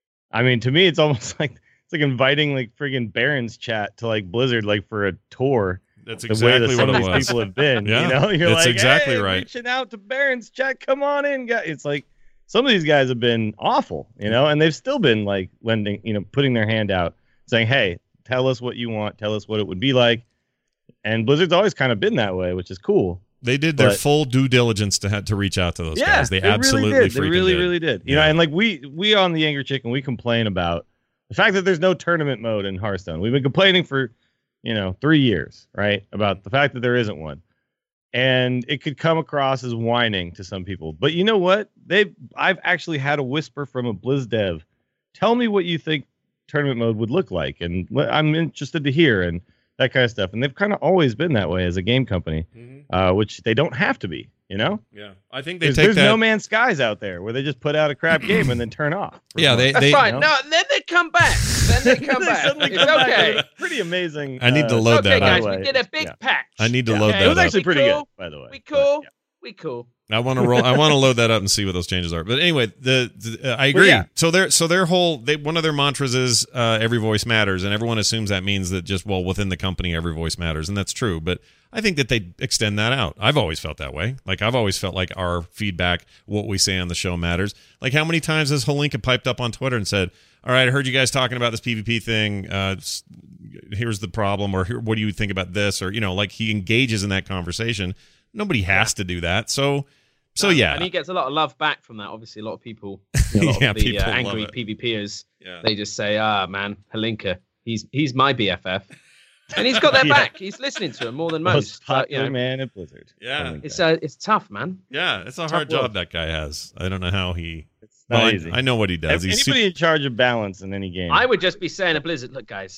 I mean, to me, it's almost like it's like inviting like friggin' Barron's chat to like Blizzard, like for a tour. That's The way that exactly some what of it these was. people have been, Yeah, you know, you're that's like, exactly hey, right. reaching out to Barron's chat, come on in, guys. It's like some of these guys have been awful, you know, and they've still been like lending, you know, putting their hand out, saying, hey, tell us what you want, tell us what it would be like. And Blizzard's always kind of been that way, which is cool. They did their But- full due diligence to ha- to reach out to those Yeah, guys. They, absolutely really did. They freaking really, did. really did. You Yeah. know, and like we we on the Angry Chicken, we complain about the fact that there's no tournament mode in Hearthstone. We've been complaining for, you know, three years, right? About the fact that there isn't one. And it could come across as whining to some people. But you know what? They've I've actually had a whisper from a Blizz dev. Tell me what you think tournament mode would look like. And what- I'm interested to hear and that kind of stuff. And they've kind of always been that way as a game company, Mhm. uh, which they don't have to be, you know? Yeah, I think they There's, take there's that. No Man's Skies out there where they just put out a crap game and then turn off. for Yeah, a they- month. That's they- fine. you No, know? then they come back. Then they come They back. suddenly It's come back okay. with a pretty amazing. I need to uh, load okay, that guys, up. by the we way. did a big Yeah. patch. I need to Yeah. load Okay. It that was up. actually We pretty cool? good, by the way. We but, cool. yeah. We cool. I want to roll. I want to load that up and see what those changes are. But anyway, the, the uh, I agree. Well, yeah. So their so their whole they, one of their mantras is uh, every voice matters, and everyone assumes that means that just well within the company every voice matters, and that's true. But I think that they extend that out. I've always felt that way. Like I've always felt like our feedback, what we say on the show matters. Like how many times has Holinka piped up on Twitter and said, "All right, I heard you guys talking about this PvP thing. Uh, s- here's the problem, or Here, what do you think about this?" Or you know, like he engages in that conversation. Nobody has to do that. So. So No, yeah, and he gets a lot of love back from that. Obviously, a lot of people, a lot Yeah, of the people uh, love angry it. PvPers, yeah. they just say, "Ah, man, Holinka, he's he's my B F F," and he's got their Yeah. back. He's listening to him more than Most most. But, you popular know, man at Blizzard. Yeah. Something like it's that. uh, it's tough, man. Yeah, it's a Tough hard work. job that guy has. I don't know how he. It's not Well, I, easy. I know what he does. If He's anybody super, in charge of balance in any game. I would just be saying to Blizzard, "Look, guys,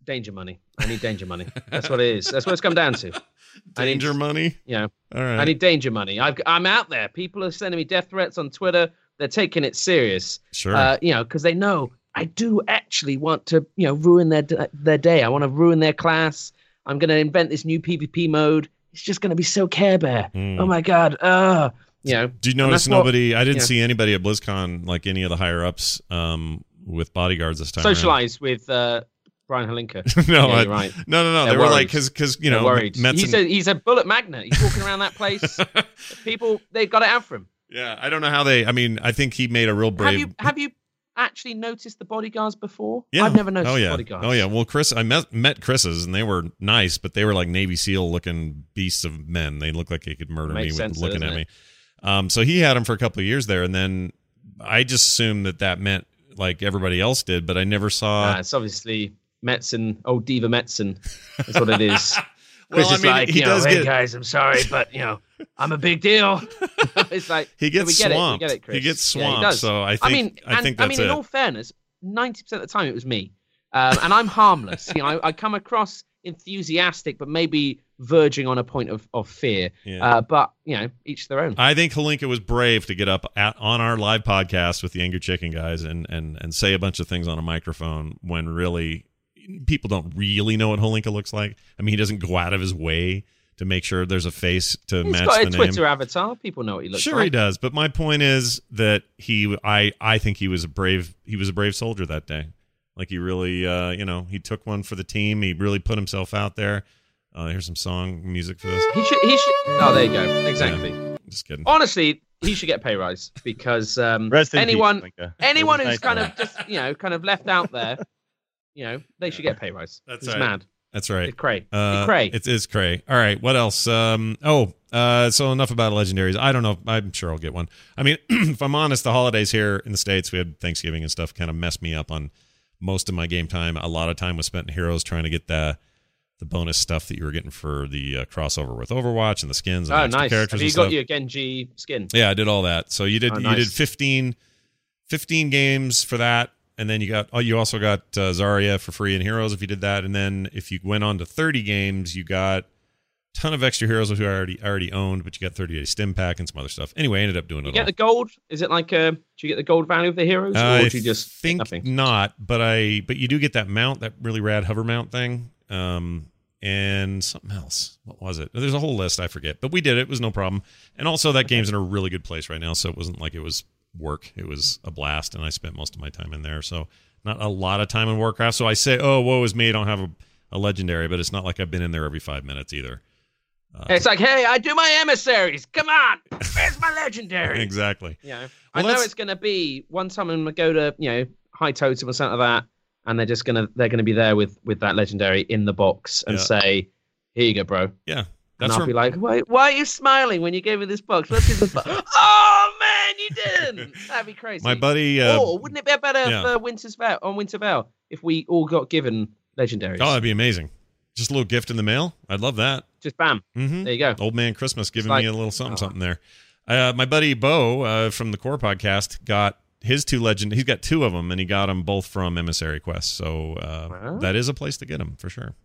danger money. I need danger money. That's what it is. That's what it's come down to. Danger I need, money? You know, all right. I need danger money. I've, I'm out there. People are sending me death threats on Twitter. They're taking it serious. Sure. Uh, you know, because they know I do actually want to, you know, ruin their their day. I want to ruin their class. I'm going to invent this new PvP mode. It's just going to be so Care Bear. Mm. Oh, my God. Uh, you know, do you notice nobody? What, I didn't you know, see anybody at BlizzCon, like any of the higher ups, um, with bodyguards this time. Socialize around. with uh, Brian Holinka. no, yeah, I, right. no, no, no. They're they worried. were like, because, because you know, worried. Metzen... He's a he's a bullet magnet. He's walking around that place. People, they've got it out for him. Yeah, I don't know how they. I mean, I think he made a real brave. Have you have you actually noticed the bodyguards before? Yeah. I've never noticed oh, yeah. bodyguards. Oh yeah. Well, Chris, I met met Chris's, and they were nice, but they were like Navy SEAL looking beasts of men. They looked like they could murder me sense, with looking at it? me. Um, so he had him for a couple of years there, and then I just assumed that that meant like everybody else did, but I never saw. Uh, it's obviously Metzen, old Diva Metzen. That's what it is. Well, Chris I is mean, like, he you know, does hey get... guys, I'm sorry, but you know, I'm a big deal. It's like he gets yeah, we get swamped. It, we get it, Chris. He gets swamped. Yeah, he does. So I think I mean, I and, think that's I mean, it. in all fairness, ninety percent of the time it was me, um, and I'm harmless. You know, I, I come across enthusiastic, but maybe verging on a point of of fear. Yeah. Uh, but you know, each their own. I think Holinka was brave to get up at, on our live podcast with the Angry Chicken guys and and and say a bunch of things on a microphone when really people don't really know what Holinka looks like. I mean, he doesn't go out of his way to make sure there's a face to He's match got the a name. Twitter avatar. People know what he looks sure like. Sure he does, but my point is that he I I think he was a brave he was a brave soldier that day. Like he really uh, you know, he took one for the team. He really put himself out there. Uh, here's some song music for this. He should he should Oh, there you go. Exactly. Yeah, just kidding. Honestly, he should get a pay rise because um, Rest in anyone peace, Linka. anyone who's Nice kind man. of just, you know, kind of left out there, you know, they should get a pay rise. That's It's right. mad. That's right. It's cray. Uh, it's cray. It is cray. All right. What else? Um, oh, uh, so enough about legendaries. I don't know. I'm sure I'll get one. I mean, if I'm honest, the holidays here in the States, we had Thanksgiving and stuff, kind of messed me up on most of my game time. A lot of time was spent in Heroes trying to get the the bonus stuff that you were getting for the uh, crossover with Overwatch and the skins and Oh, extra nice. characters Have you and got stuff. your Genji skin? Yeah, I did all that. So you did Oh, you nice. did fifteen, fifteen games for that. And then you got oh, you also got uh, Zarya for free in Heroes if you did that. And then if you went on to thirty games, you got a ton of extra heroes who I already I already owned, but you got thirty day stim pack and some other stuff. Anyway, I ended up doing You it get all. the gold? Is it like a? Do you get the gold value of the heroes, or I do you just get think nothing? not, but I but you do get that mount, that really rad hover mount thing, um, and something else. What was it? There's a whole list. I forget, but we did it. It was no problem. And also, that game's in a really good place right now, so it wasn't like it was work. It was a blast, and I spent most of my time in there. So not a lot of time in Warcraft. So I say, oh, woe is me, I don't have a, a legendary, but it's not like I've been in there every five minutes either. Uh, It's like, hey, I do my emissaries. Come on, where's my legendary? exactly. You know, Well, I know that's- it's going to be one time I'm going to go to, you know, High Totem or something like that, and they're just going to they're going to be there with with that legendary in the box and Yeah. say, here you go, bro. Yeah. And That's I'll where, be like, why, why are you smiling when you gave me this box? What's in the box? Oh, man, you didn't. That'd be crazy. my buddy. Uh, or wouldn't it be better yeah. for Winter's Veil, on Winter Veil if we all got given legendaries? oh, that'd be amazing. Just a little gift in the mail. I'd love that. Just bam. Mm-hmm. There you go. Old man Christmas giving like- me a little something, oh. something there. Uh, my buddy Bo uh, from the Core Podcast got his two legend. He's got two of them, and he got them both from Emissary Quest. So uh, Wow. that is a place to get them for sure.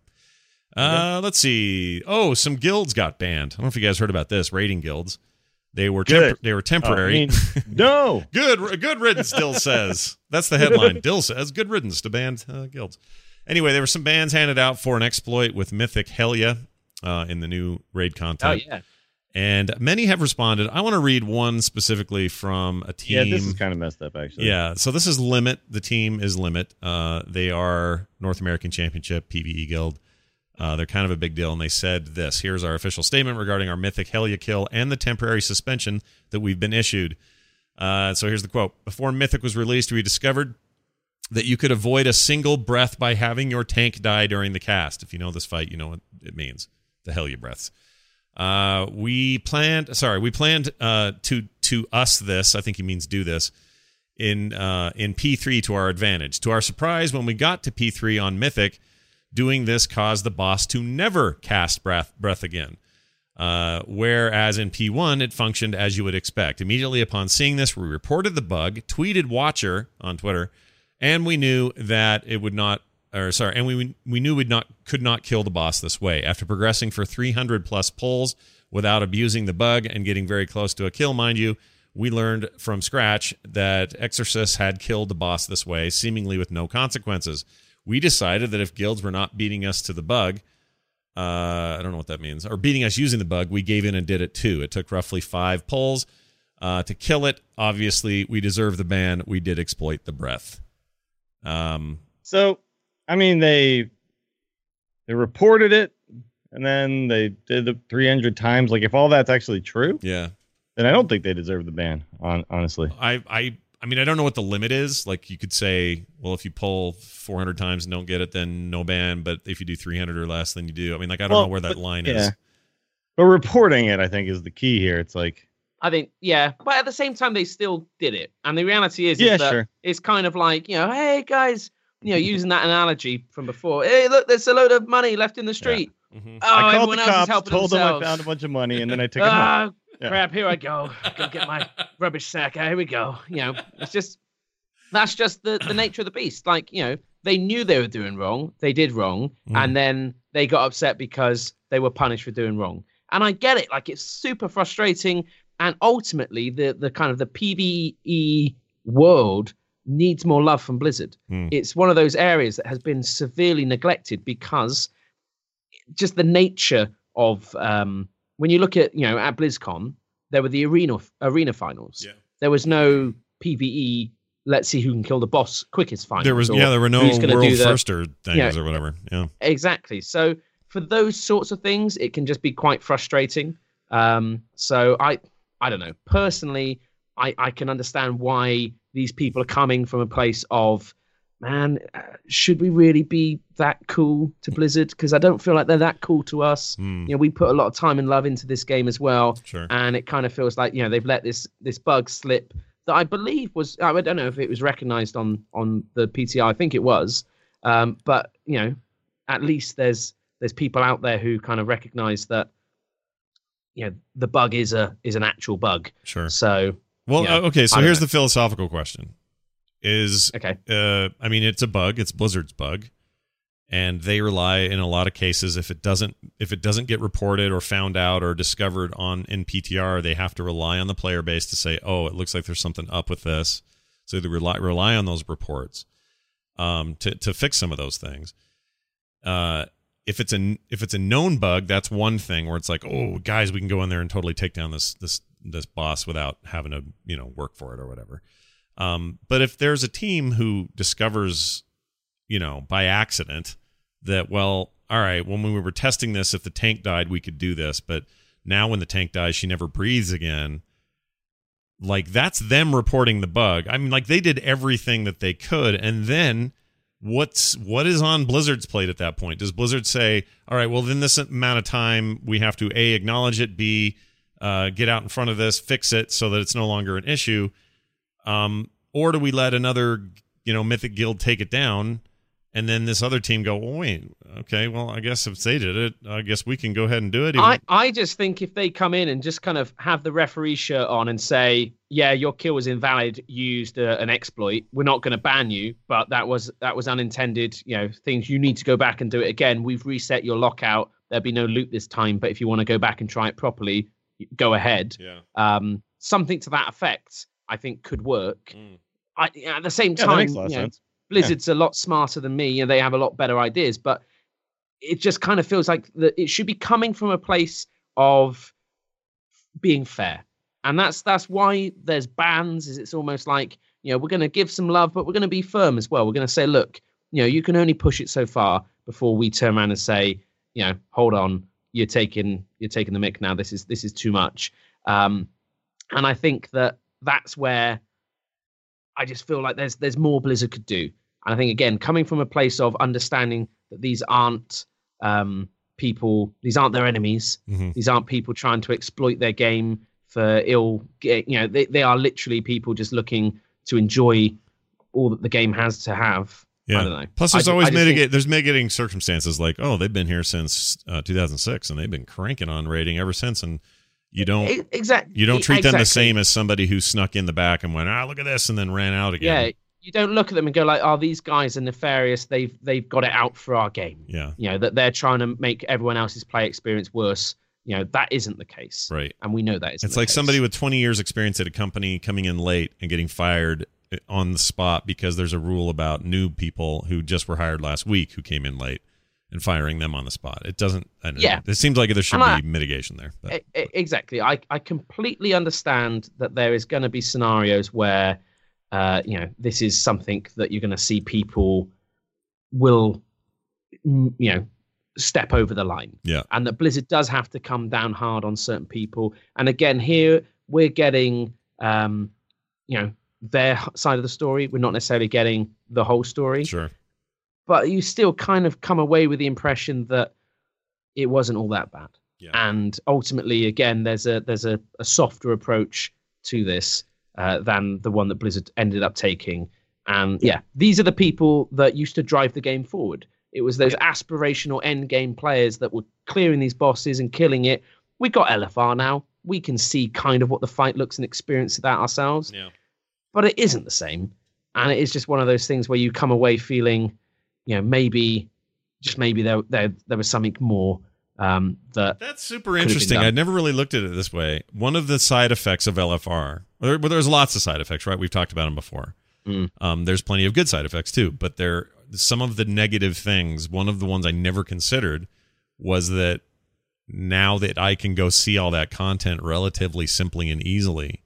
Uh, let's see. Oh, some guilds got banned. I don't know if you guys heard about this. Raiding guilds. They were Good. tempor- they were Oh, I temporary. mean, no. Good, good riddance. Dill says that's the headline. Dill says good riddance to banned uh, guilds. Anyway, there were some bans handed out for an exploit with Mythic Helia uh, in the new raid Oh, content, yeah. and many have responded. I want to read one specifically from a team. Yeah, this is kind of messed up, actually. Yeah, so this is Limit. The team is Limit. Uh, they are North American Championship P V E guild. Uh, they're kind of a big deal, and they said this. Here's our official statement regarding our Mythic Helia kill and the temporary suspension that we've been issued. Uh, so here's the quote. Before Mythic was released, we discovered that you could avoid a single breath by having your tank die during the cast. If you know this fight, you know what it means. The Helia breaths. Uh, we planned, sorry, we planned uh, to to us this, I think he means do this, in uh, in P three to our advantage. To our surprise, when we got to P three on Mythic, doing this caused the boss to never cast breath, breath again. Uh, whereas in P one, it functioned as you would expect. Immediately upon seeing this, we reported the bug, tweeted Watcher on Twitter, and we knew that it would not or sorry, and we we knew we not could not kill the boss this way. After progressing for three hundred plus pulls without abusing the bug and getting very close to a kill, mind you, we learned from scratch that Exorcist had killed the boss this way, seemingly with no consequences. We decided that if guilds were not beating us to the bug, uh, I don't know what that means, or beating us using the bug, we gave in and did it too. It took roughly five pulls uh, to kill it. Obviously, we deserve the ban. We did exploit the breath. Um, so, I mean, they they reported it, and then they did it three hundred times. Like, if all that's actually true, yeah, then I don't think they deserve the ban. On honestly, I I I mean, I don't know what the limit is. Like, you could say, well, if you pull four hundred times and don't get it, then no ban. But if you do three hundred or less, then you do. I mean, like, I don't well, know where that but, line yeah. is. But reporting it, I think, is the key here. It's like, I think, yeah, but at the same time, they still did it. And the reality is, yeah, is that sure. it's kind of like, you know, hey, guys, you know, using that analogy from before. Hey, look, there's a load of money left in the street. Yeah. Mm-hmm. Oh, I called everyone the else is cops, helping told themselves. them I found a bunch of money, and then I took it home. Ah, Yeah. crap, here I go. Go get my rubbish sack. Here we go. You know, it's just, that's just the, the nature of the beast. Like, you know, they knew they were doing wrong. They did wrong. Mm. And then they got upset because they were punished for doing wrong. And I get it. Like, it's super frustrating. And ultimately, the, the kind of the PvE world needs more love from Blizzard. Mm. It's one of those areas that has been severely neglected because just the nature of, um, when you look at, you know, at BlizzCon, there were the arena arena finals. Yeah. There was no PvE, let's see who can kill the boss quickest finals. There was, or yeah, there were no who's gonna world do the- firster things Yeah. or whatever. Yeah. Exactly. So for those sorts of things, it can just be quite frustrating. Um, so I, I don't know. Personally, I, I can understand why these people are coming from a place of, man, uh, should we really be that cool to Blizzard? Because I don't feel like they're that cool to us. Mm. You know, we put a lot of time and love into this game as well. Sure. And it kind of feels like, you know, they've let this this bug slip that I believe was, I don't know if it was recognized on on the P T I. I think it was. Um, but, you know, at least there's there's people out there who kind of recognize that, you know, the bug is a is an actual bug. Sure. So, Well, yeah, uh, okay, so I don't here's know. the philosophical question. Is, Okay. uh, I mean, it's a bug. It's Blizzard's bug. And they rely, in a lot of cases, if it doesn't if it doesn't get reported or found out or discovered on in P T R, they have to rely on the player base to say, oh, it looks like there's something up with this. So they rely, rely on those reports um, to, to fix some of those things. Uh, if it's a if it's a known bug, that's one thing where it's like, oh, guys, we can go in there and totally take down this this this boss without having to, you know, work for it or whatever. Um, but if there's a team who discovers, you know, by accident that, well, all right, when we were testing this, if the tank died, we could do this. But now when the tank dies, she never breathes again. Like, that's them reporting the bug. I mean, like, they did everything that they could. And then what's what is on Blizzard's plate at that point? Does Blizzard say, all right, well, then this amount of time we have to A, acknowledge it, B, uh, get out in front of this, fix it so that it's no longer an issue? Um, or do we let another, you know, Mythic Guild take it down, and then this other team go, well, wait, okay, well, I guess if they did it, I guess we can go ahead and do it. I, I just think if they come in and just kind of have the referee shirt on and say, yeah, your kill was invalid, you used uh, an exploit, we're not going to ban you, but that was that was unintended, you know, things, you need to go back and do it again. We've reset your lockout. There'll be no loot this time, but if you want to go back and try it properly, go ahead. Yeah. Um, something to that effect, I think, could work. Mm. I, at the same Yeah, that time, makes a lot of you know, sense. Blizzard's a lot smarter than me, and they have a lot better ideas. But it just kind of feels like that it should be coming from a place of being fair, and that's that's why there's bans. Is it's almost like, you know, we're going to give some love, but we're going to be firm as well. We're going to say, look, you know, you can only push it so far before we turn around and say, you know, hold on, you're taking you're taking the mick now. This is this is too much. Um, and I think that that's where I just feel like there's there's more Blizzard could do. And I think, again, coming from a place of understanding that these aren't um, people, these aren't their enemies. Mm-hmm. These aren't people trying to exploit their game for ill. You know, they, they are literally people just looking to enjoy all that the game has to have. Yeah. I don't know. Plus, there's I, always I just mitigate. think- There's mitigating circumstances like, oh, they've been here since uh, two thousand six, and they've been cranking on rating ever since, and you don't E- exactly. you don't treat them the exactly. same as somebody who snuck in the back and went, ah, look at this, and then ran out again. Yeah, you don't look at them and go like, "Oh, these guys are nefarious. They've they've got it out for our game." Yeah. You know, that they're trying to make everyone else's play experience worse. You know, that isn't the case. Right. And we know that isn't It's the like case. somebody with twenty years experience at a company coming in late and getting fired on the spot because there's a rule about new people who just were hired last week who came in late and firing them on the spot. It doesn't, I don't Yeah. know. It seems like there should And I- be mitigation there. But. E- e- Exactly. I, I completely understand that there is going to be scenarios where, uh, you know, this is something that you're going to see people will, mm, you know, step over the line. Yeah. And that Blizzard does have to come down hard on certain people. And again, here we're getting, um, you know, their side of the story. We're not necessarily getting the whole story. Sure. But you still kind of come away with the impression that it wasn't all that bad. Yeah. And ultimately, again, there's a there's a, a softer approach to this uh, than the one that Blizzard ended up taking. And yeah, these are the people that used to drive the game forward. It was those aspirational end game players that were clearing these bosses and killing it. We got L F R now. We can see kind of what the fight looks and experience that ourselves. Yeah. But it isn't the same. And it is just one of those things where you come away feeling, you know, maybe, just maybe there there there was something more um, that. That's super been interesting. done. I'd never really looked at it this way. One of the side effects of L F R, well, there, there's lots of side effects, right? We've talked about them before. Mm. Um, there's plenty of good side effects too, but there some of the negative things. One of the ones I never considered was that now that I can go see all that content relatively simply and easily,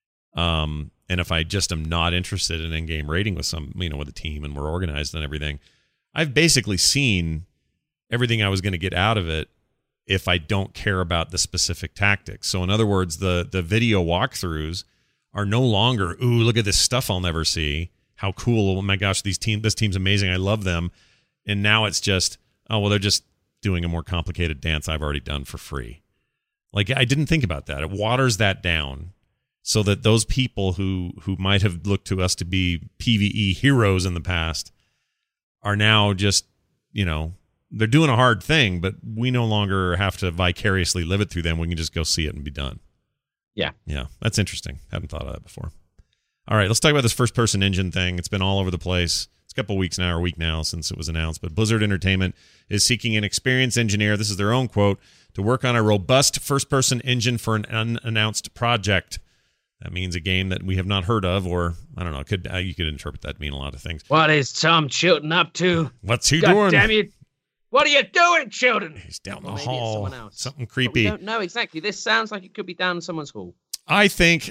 um, and if I just am not interested in in-game raiding with some, you know, with a team and we're organized and everything, I've basically seen everything I was going to get out of it if I don't care about the specific tactics. So in other words, the the video walkthroughs are no longer, ooh, look at this stuff I'll never see. How cool. Oh my gosh, these team this team's amazing. I love them. And now it's just, oh, well, they're just doing a more complicated dance I've already done for free. Like, I didn't think about that. It waters that down so that those people who who might have looked to us to be P V E heroes in the past are now just, you know, they're doing a hard thing, but we no longer have to vicariously live it through them. We can just go see it and be done. Yeah. Yeah, that's interesting. Haven't thought of that before. All right, let's talk about this first-person engine thing. It's been all over the place. It's a couple weeks now, or a week now since it was announced, but Blizzard Entertainment is seeking an experienced engineer, this is their own quote, to work on a robust first-person engine for an unannounced project. That means a game that we have not heard of, or, I don't know, could uh, you could interpret that to mean a lot of things. What is Tom Chilton up to? What's he God doing? damn you. What are you doing, Chilton? He's down Or the maybe it's hall. someone else. Something But we creepy. don't know exactly. This sounds like it could be down someone's hall. I think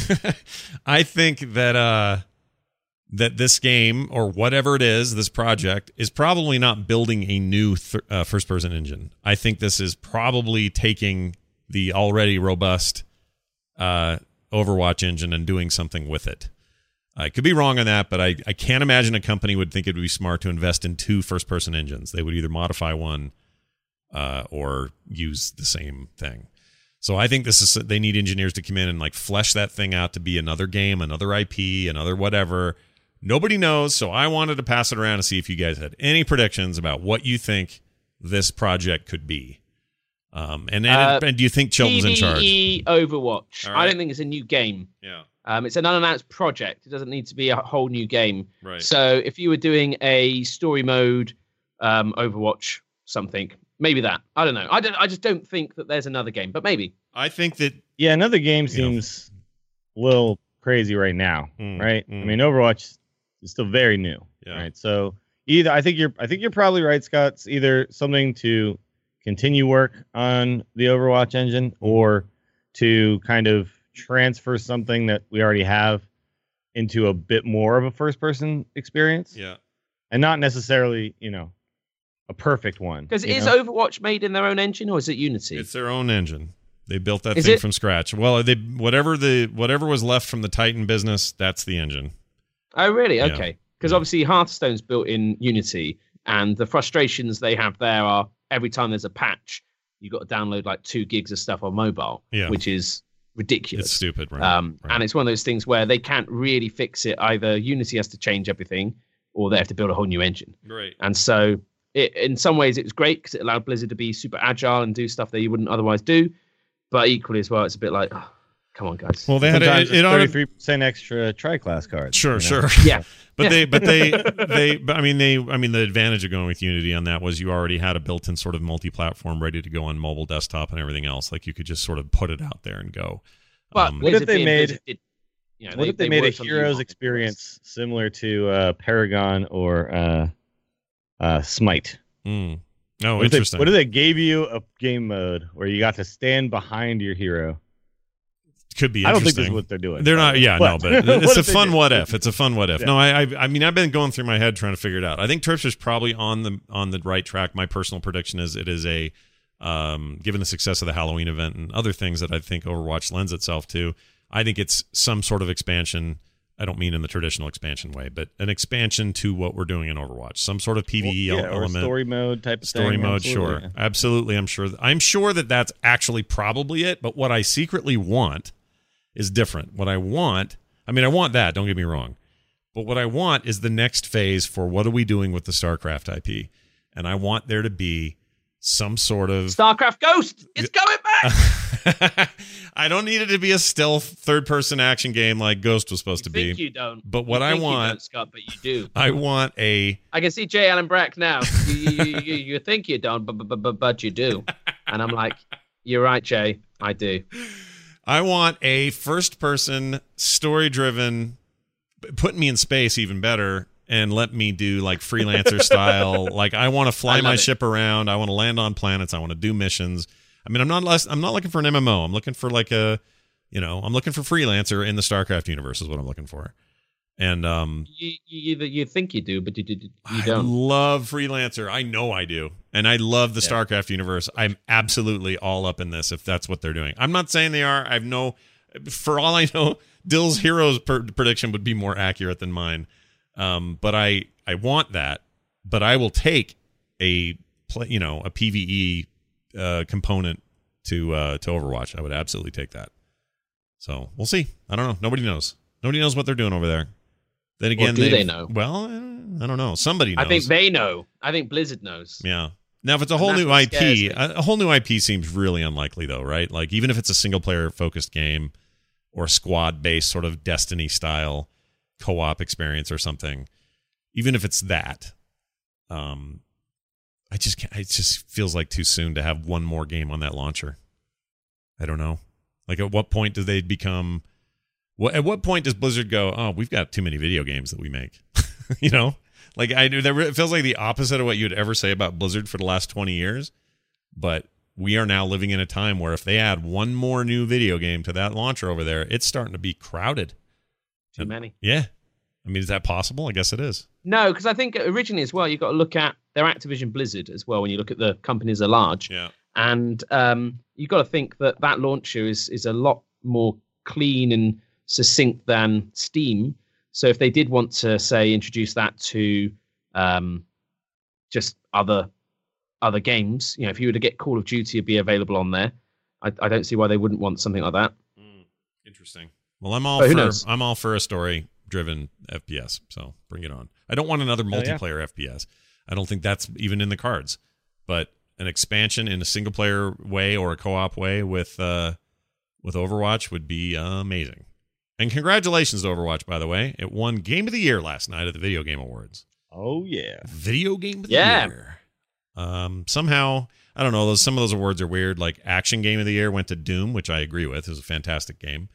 I think that uh that this game or whatever it is, this project is probably not building a new th- uh, first person engine. I think this is probably taking the already robust uh Overwatch engine and doing something with it. I could be wrong on that, but I, I can't imagine a company would think it would be smart to invest in two first person engines. They would either modify one uh, or use the same thing. So I think this is they need engineers to come in and like flesh that thing out to be another game, another I P, another whatever. Nobody knows, so I wanted to pass it around to see if you guys had any predictions about what you think this project could be. Um, and, and, Uh, and do you think Chilton's in charge? P V E Overwatch. All I right. don't think it's a new game. Yeah, Um, it's an unannounced project. It doesn't need to be a whole new game. right. So if you were doing a story mode um, Overwatch something, maybe that. I don't know. I don't. I just don't think that there's another game, but maybe. I think that Yeah, another game You know. seems a little crazy right now, Mm, right? mm. I mean, Overwatch is still very new, Yeah. right? So either I think you're I think you're probably right, Scott. It's either something to continue work on the Overwatch engine or to kind of transfer something that we already have into a bit more of a first-person experience, yeah. and not necessarily, you know, a perfect one. Because you is know? Overwatch made in their own engine or is it Unity? It's their own engine. They built that Is thing it? from scratch. Well, they whatever the whatever was left from the Titan business, that's the engine. Oh, really? Yeah. Okay. Because Yeah. obviously Hearthstone's built in Unity, and the frustrations they have there are every time there's a patch, you've got to download like two gigs of stuff on mobile, Yeah. which is ridiculous. It's stupid, right? Um, right. And it's one of those things where they can't really fix it. Either Unity has to change everything, or they have to build a whole new engine. Right. And so, it, in some ways, it was great because it allowed Blizzard to be super agile and do stuff that you wouldn't otherwise do. But equally as well, it's a bit like, oh, Come on, guys. Well, they had a, Sometimes it, it's it ought to- thirty-three percent extra tri-class cards. Sure, you know? sure. Yeah. But they, but they, they, but I mean, they, I mean, the advantage of going with Unity on that was you already had a built-in sort of multi-platform ready to go on mobile, desktop, and everything else. Like you could just sort of put it out there and go. But Um, What if Blizzard they being made- Blizzard did- you know, What they- if they, they made a worked on the hero's UI experience similar to uh, Paragon or uh, uh, Smite? mm. Oh, What if, they, interesting. what if they gave you a game mode where you got to stand behind your hero? Could be I don't interesting. think this is what they're doing. They're not, yeah, no, but What it's a if they fun did? what if. It's a fun what if. Yeah. No, I, I, I mean, I've been going through my head trying to figure it out. I think Terpster's probably on the on the right track. My personal prediction is it is a, um, given the success of the Halloween event and other things that I think Overwatch lends itself to, I think it's some sort of expansion. I don't mean in the traditional expansion way, but an expansion to what we're doing in Overwatch. Some sort of PvE Well, yeah, or element. story mode type of Story thing. mode, Absolutely, sure, yeah. absolutely. I'm sure. I'm sure that that's actually probably it. But what I secretly want is different. What I want, I mean, I want that. Don't get me wrong, but what I want is the next phase for what are we doing with the StarCraft I P, and I want there to be some sort of StarCraft Ghost. It's coming back. I don't need it to be a stealth third-person action game like Ghost was supposed You to think be. you don't. But what You I think you want- don't, Scott, but you do. I want a I can see J. Allen Brack now. You, you, you, you, you think you don't, but, but, but, but you do. And I'm like, you're right, Jay. I do. I want a first-person, story-driven, put me in space even better, and let me do like freelancer style. Like I want to fly I love my it. ship around. I want to land on planets. I want to do missions. I mean, I'm not less. I'm not looking for an M M O. I'm looking for like a, you know, I'm looking for freelancer in the StarCraft universe is what I'm looking for. And um, You, you, you, you think you do, but you, you, you I don't. love freelancer. I know I do. And I love the Yeah. StarCraft universe. I'm absolutely all up in this if that's what they're doing. I'm not saying they are. I've no, for all I know, Dill's Heroes per- prediction would be more accurate than mine. Um, but I, I want that, but I will take a, play, you know, a PvE uh, component to, uh, to Overwatch. I would absolutely take that. So we'll see. I don't know. Nobody knows. Nobody knows what they're doing over there. Then again, do they they've- know? Well, I don't know. Somebody knows. I think they know. I think Blizzard knows. Yeah. Now, if it's a And whole that's new what I scares P, me. a, a whole new I P seems really unlikely, though, right? Like, even if it's a single player focused game or squad based sort of Destiny style co op experience or something, even if it's that, um, I just can't, it just feels like too soon to have one more game on that launcher. I don't know. Like, at what point do they become? What at what point does Blizzard go? Oh, we've got too many video games that we make. You know, like I do. That it feels like the opposite of what you'd ever say about Blizzard for the last twenty years. But we are now living in a time where if they add one more new video game to that launcher over there, it's starting to be crowded. Too And- many. Yeah. I mean, is that possible? I guess it is. No, because I think originally as well, you've got to look at their Activision Blizzard as well when you look at the companies at large. Yeah. And um, you've got to think that that launcher is, is a lot more clean and succinct than Steam. So if they did want to, say, introduce that to um, just other other games, you know, if you were to get Call of Duty, it'd be available on there. I, I don't see why they wouldn't want something like that. Mm, interesting. Well, I'm all But who for knows? I'm all for a story driven F P S. So bring it on. I don't want another Hell yeah. multiplayer F P S. I don't think that's even in the cards. But an expansion in a single player way or a co-op way with uh, with Overwatch would be uh, amazing. And congratulations to Overwatch, by the way. It won Game of the Year last night at the Video Game Awards. Oh yeah. Video Game of the Yeah. Year. Um, somehow, I don't know. Those some of those awards are weird. Like Action Game of the Year went to Doom, which I agree with. It was a fantastic game.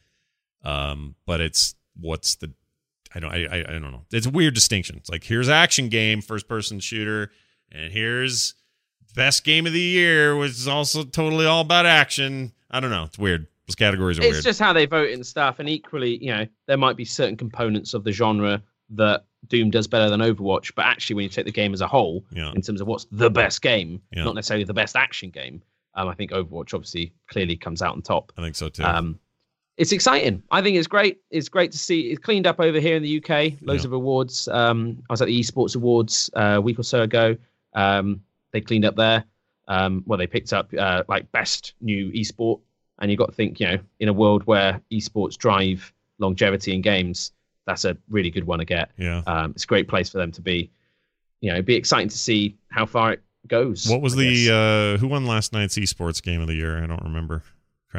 Um, but it's what's the I don't I, I I don't know. It's a weird distinction. It's like here's Action Game, first person shooter, and here's Best Game of the Year, which is also totally all about action. I don't know. It's weird. Those categories are It's weird. just how they vote and stuff. And equally, you know, there might be certain components of the genre that Doom does better than Overwatch. But actually, when you take the game as a whole, Yeah. in terms of what's the best game, Yeah. not necessarily the best action game, um, I think Overwatch obviously clearly comes out on top. I think so too. Um, it's exciting. I think it's great. It's great to see. It's cleaned up over here in the U K. Loads Yeah. of awards. Um, I was at the Esports Awards uh, a week or so ago. Um, they cleaned up there. Um, well, they picked up uh, like best new esport. And you've got to think, you know, in a world where esports drive longevity in games, that's a really good one to get. yeah. Um, it's a great place for them to be. You know, it'd be exciting to see how far it goes. What was I guess. the uh, who won last night's esports game of the year? I don't remember. Crap.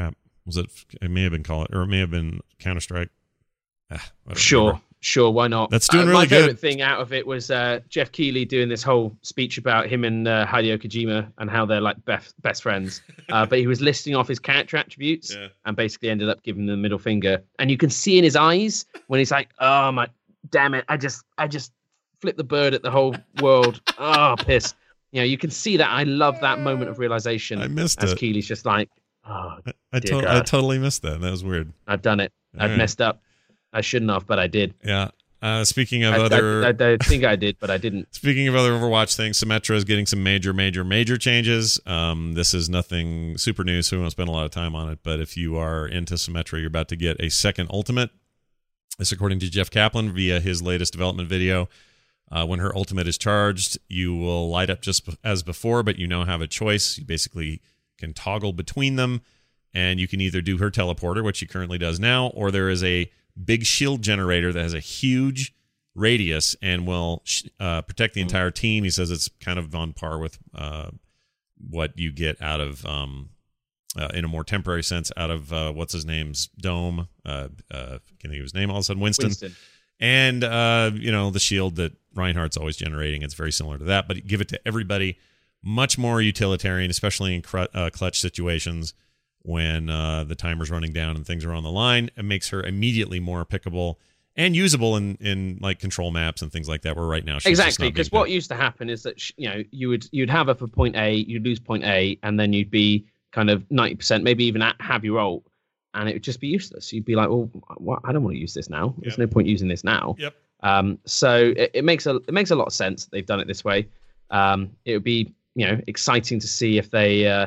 Was it? It may have been Call it, or it may have been Counter Strike. Ah, sure, remember. sure, why not? That's doing uh, really my good. favorite thing out of it was uh, Jeff Keighley doing this whole speech about him and uh, Hideo Kojima and how they're like best best friends. Uh, but he was listing off his character attributes Yeah. and basically ended up giving them the middle finger. And you can see in his eyes when he's like, "Oh my, damn it! I just, I just flipped the bird at the whole world. Oh, piss." You know, you can see that. I love that moment of realization. I missed as it. Keighley's just like, "Oh, I, I, dear to- I God. totally missed that. That was weird. I've done it. All I've right. messed up. I shouldn't have, but I did." Yeah. Uh, speaking of I, other, I, I, I think I did, but I didn't. speaking of other Overwatch things, Symmetra is getting some major, major, major changes. Um, this is nothing super new, so we won't spend a lot of time on it. But if you are into Symmetra, you're about to get a second ultimate. This, according to Jeff Kaplan, via his latest development video. Uh, when her ultimate is charged, you will light up just as before, but you now have a choice. You basically can toggle between them, and you can either do her teleporter, which she currently does now, or there is a big shield generator that has a huge radius and will uh, protect the entire team. He says it's kind of on par with uh, what you get out of, um, uh, in a more temporary sense, out of uh, what's his name's Dome. Uh, uh, can I think of his name all of a sudden? Winston. Winston. And, uh, you know, the shield that Reinhardt's always generating. It's very similar to that, but give it to everybody. Much more utilitarian, especially in cr- uh, clutch situations when uh, the timer's running down and things are on the line. It makes her immediately more pickable and usable in, in like control maps and things like that, where right now she's Exactly, because because what used to happen is that sh- you know you would you'd have her for point A, you'd lose point A, and then you'd be kind of ninety percent, maybe even at, have your ult, and it would just be useless. You'd be like, well, what? I don't want to use this now. There's Yep. no point using this now. Yep. Um, so it, it makes a it makes a lot of sense that they've done it this way. Um, it would be you know exciting to see if they uh,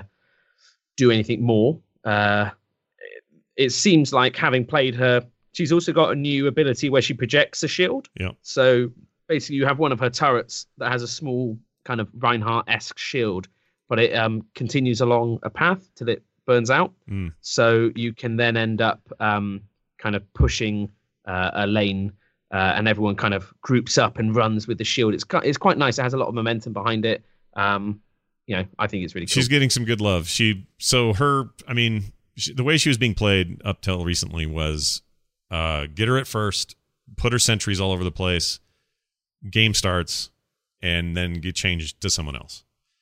do anything more. Uh, it, it seems like, having played her, she's also got a new ability where she projects a shield. Yeah. So basically, you have one of her turrets that has a small kind of Reinhardt-esque shield, but it um, continues along a path till it burns out. Mm. So you can then end up um, kind of pushing uh, a lane. Uh, and everyone kind of groups up and runs with the shield. It's quite, it's quite nice. It has a lot of momentum behind it. Um, you know, I think it's really cool. She's getting some good love. She so her, I mean, she, the way she was being played up till recently was uh, get her at first, put her sentries all over the place, game starts, and then get changed to someone else.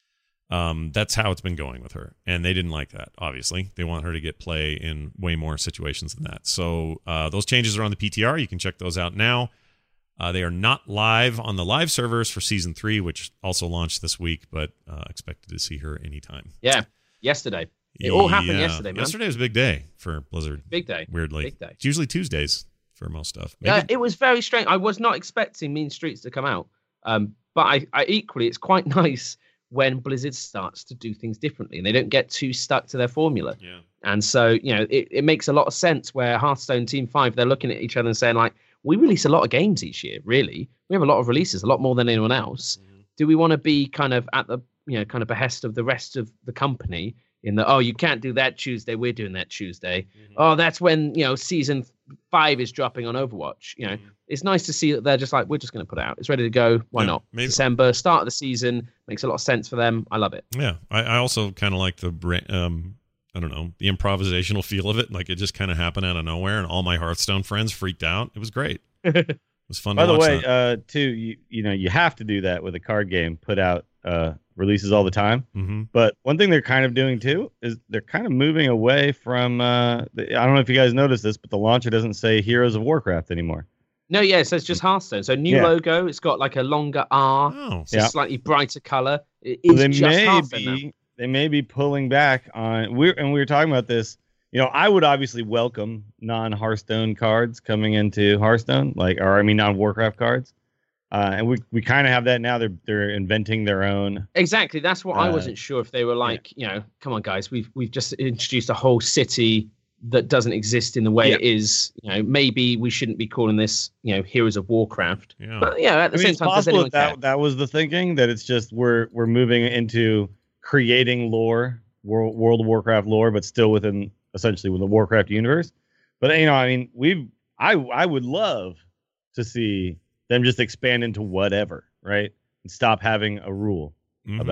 Um, that's how it's been going with her, and they didn't like that. Obviously, they want her to get play in way more situations than that. So uh, those changes are on the P T R. You can check those out now. Uh, they are not live on the live servers for season three, which also launched this week, but uh, expected to see her anytime. Yeah, yesterday. It all happened Yeah. yesterday, man. Yesterday was a big day for Blizzard. Big day. Weirdly, Big day. it's usually Tuesdays for most stuff. Yeah, Maybe- it was very strange. I was not expecting Mean Streets to come out, um, but I, I equally, it's quite nice when Blizzard starts to do things differently and they don't get too stuck to their formula. yeah. And so, you know, it, it makes a lot of sense where Hearthstone Team five, they're looking at each other and saying, like, we release a lot of games each year, really. We have a lot of releases, a lot more than anyone else. Mm-hmm. Do we want to be kind of at the, you know, kind of behest of the rest of the company in the, oh, you can't do that Tuesday, we're doing that Tuesday. Mm-hmm. Oh, that's when, you know, season five is dropping on Overwatch. You know, Mm-hmm. it's nice to see that they're just like, we're just going to put it out. It's ready to go. Why Yeah, not? maybe- December, start of the season, makes a lot of sense for them. I love it. Yeah, I, I also kind of like the bra- um, I don't know, the improvisational feel of it. Like it just kind of happened out of nowhere, and all my Hearthstone friends freaked out. It was great. It was fun. By to the watch way, that. uh, too, you you know you have to do that with a card game. Put out uh, releases all the time. Mm-hmm. But one thing they're kind of doing too is they're kind of moving away from. Uh, the, I don't know if you guys noticed this, but the launcher doesn't say Heroes of Warcraft anymore. No, yeah, it says just Hearthstone. So new Yeah. logo. It's got like a longer R. Oh, It's a Yeah. slightly brighter color. It So is they just may Hearthstone now. be they may be pulling back on. We're and we were talking about this. You know, I would obviously welcome non-Hearthstone cards coming into Hearthstone, like, or I mean, non-Warcraft cards. Uh, and we we kind of have that now. They're they're inventing their own. Exactly. That's what I Uh, wasn't sure if they were like, you know, come on, guys, we've we've just introduced a whole city that doesn't exist in the way Yeah. it is. You know, maybe we shouldn't be calling this, you know, Heroes of Warcraft. yeah. But yeah, at the I mean, same it's time, does possible anyone that, care? that that was the thinking, that it's just we're we're moving into creating lore, World, World of Warcraft lore, but still within essentially within the Warcraft universe. But you know, I mean, we've I I would love to see them just expand into whatever, right? And stop having a rule Mhm. about it.